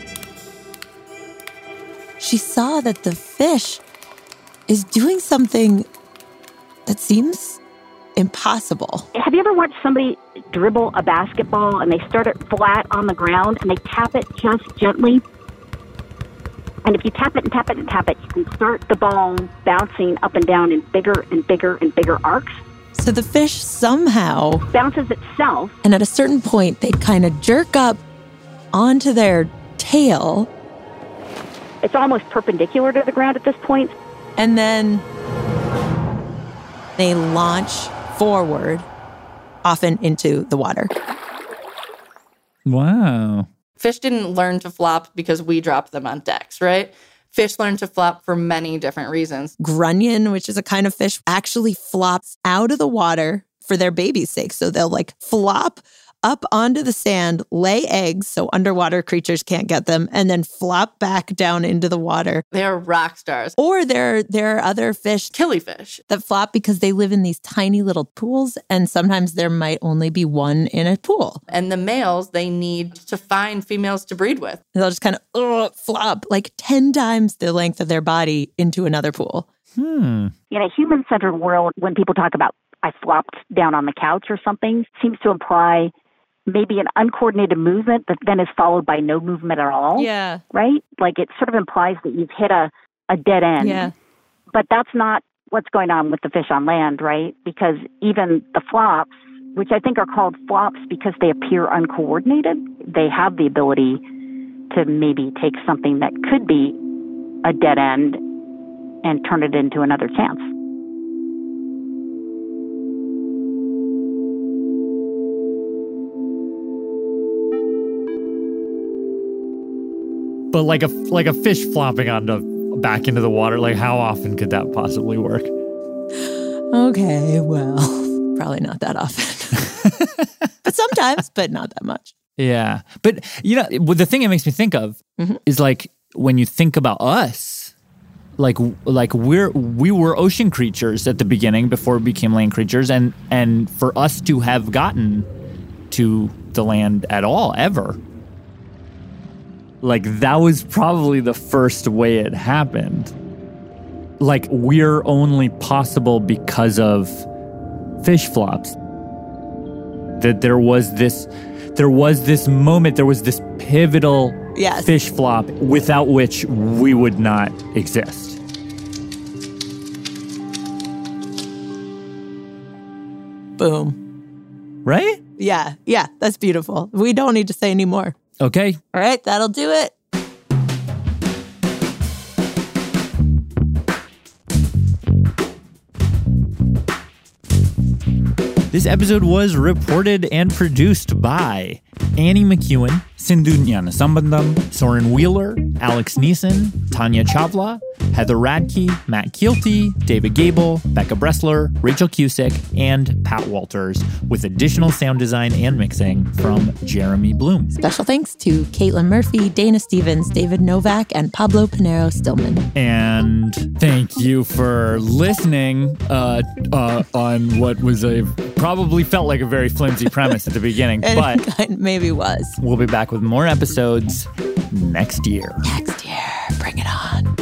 Speaker 3: she saw that the fish is doing something that seems impossible.
Speaker 6: Have you ever watched somebody dribble a basketball and they start it flat on the ground and they tap it just gently? And if you tap it and tap it and tap it, you can start the ball bouncing up and down in bigger and bigger and bigger arcs.
Speaker 3: So the fish somehow
Speaker 6: bounces itself.
Speaker 3: And at a certain point, they kind of jerk up onto their tail.
Speaker 6: It's almost perpendicular to the ground at this point.
Speaker 3: And then they launch forward, often into the water.
Speaker 2: Wow.
Speaker 1: Fish didn't learn to flop because we dropped them on decks, right? Fish learn to flop for many different reasons.
Speaker 3: Grunion, which is a kind of fish, actually flops out of the water for their baby's sake. So they'll like flop up onto the sand, lay eggs so underwater creatures can't get them, and then flop back down into the water.
Speaker 1: They are rock stars.
Speaker 3: Or there, there are other fish,
Speaker 1: killifish,
Speaker 3: that flop because they live in these tiny little pools, and sometimes there might only be one in a pool.
Speaker 1: And the males, they need to find females to breed with.
Speaker 3: And they'll just kind of uh, flop like ten times the length of their body into another pool.
Speaker 2: Hmm.
Speaker 6: In a human-centered world, when people talk about I flopped down on the couch or something, seems to imply maybe an uncoordinated movement that then is followed by no movement at all.
Speaker 3: Yeah.
Speaker 6: Right? Like it sort of implies that you've hit a, a dead end.
Speaker 3: Yeah.
Speaker 6: But that's not what's going on with the fish on land, right? Because even the flops, which I think are called flops because they appear uncoordinated, they have the ability to maybe take something that could be a dead end and turn it into another chance.
Speaker 2: But like a like a fish flopping onto back into the water, like how often could that possibly work?
Speaker 3: Okay, well, probably not that often. But sometimes, but not that much.
Speaker 2: Yeah. But, you know, the thing it makes me think of mm-hmm. is like when you think about us, like like we're we were ocean creatures at the beginning before we became land creatures, and and for us to have gotten to the land at all ever, like that was probably the first way it happened. Like we're only possible because of fish flops. That there was this there was this moment, there was this pivotal
Speaker 3: yes.
Speaker 2: fish flop without which we would not exist.
Speaker 3: Boom.
Speaker 2: Right?
Speaker 3: Yeah, yeah, that's beautiful. We don't need to say any more.
Speaker 2: Okay.
Speaker 3: All right, that'll do it.
Speaker 2: This episode was reported and produced by Annie McEwen, Sindhu Gnanasambandam, Soren Wheeler, Alex Neeson, Tanya Chawla, Heather Radke, Matt Kielty, David Gable, Becca Bressler, Rachel Cusick, and Pat Walters, with additional sound design and mixing from Jeremy Bloom.
Speaker 3: Special thanks to Caitlin Murphy, Dana Stevens, David Novak, and Pablo Pinero Stillman.
Speaker 2: And thank you for listening uh, uh, on what was a probably felt like a very flimsy premise at the beginning, but
Speaker 3: it maybe was.
Speaker 2: We'll be back with more episodes next year.
Speaker 3: Next year. Bring it on.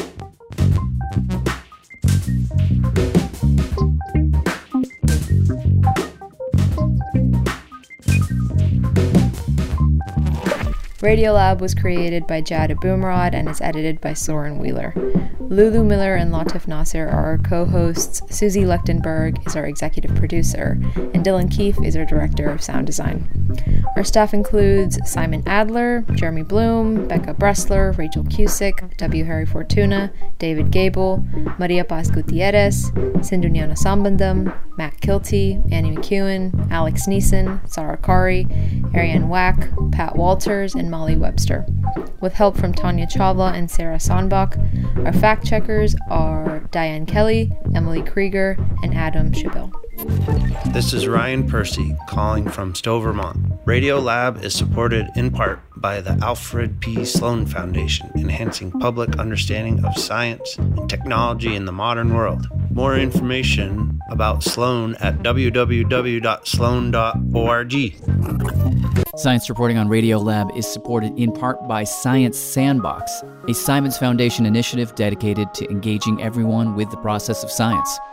Speaker 7: Radiolab was created by Jad Abumrad and is edited by Soren Wheeler. Lulu Miller and Latif Nasser are our co-hosts, Susie Lechtenberg is our executive producer, and Dylan Keefe is our director of sound design. Our staff includes Simon Adler, Jeremy Bloom, Becca Bressler, Rachel Cusick, W. Harry Fortuna, David Gable, Maria Paz Gutierrez, Sindhu Gnanasambandam, Matt Kielty, Annie McEwen, Alex Neeson, Sarah Kari, Ariane Wack, Pat Walters, and Molly Webster. With help from Tanya Chawla and Sarah Sonbach, our fact checkers are Diane Kelly, Emily Krieger, and Adam Schibbel.
Speaker 9: This is Ryan Percy calling from Stowe, Vermont. Radiolab is supported in part by the Alfred P. Sloan Foundation, enhancing public understanding of science and technology in the modern world. More information about Sloan at w w w dot sloan dot org.
Speaker 15: Science reporting on Radiolab is supported in part by Science Sandbox, a Simons Foundation initiative dedicated to engaging everyone with the process of science.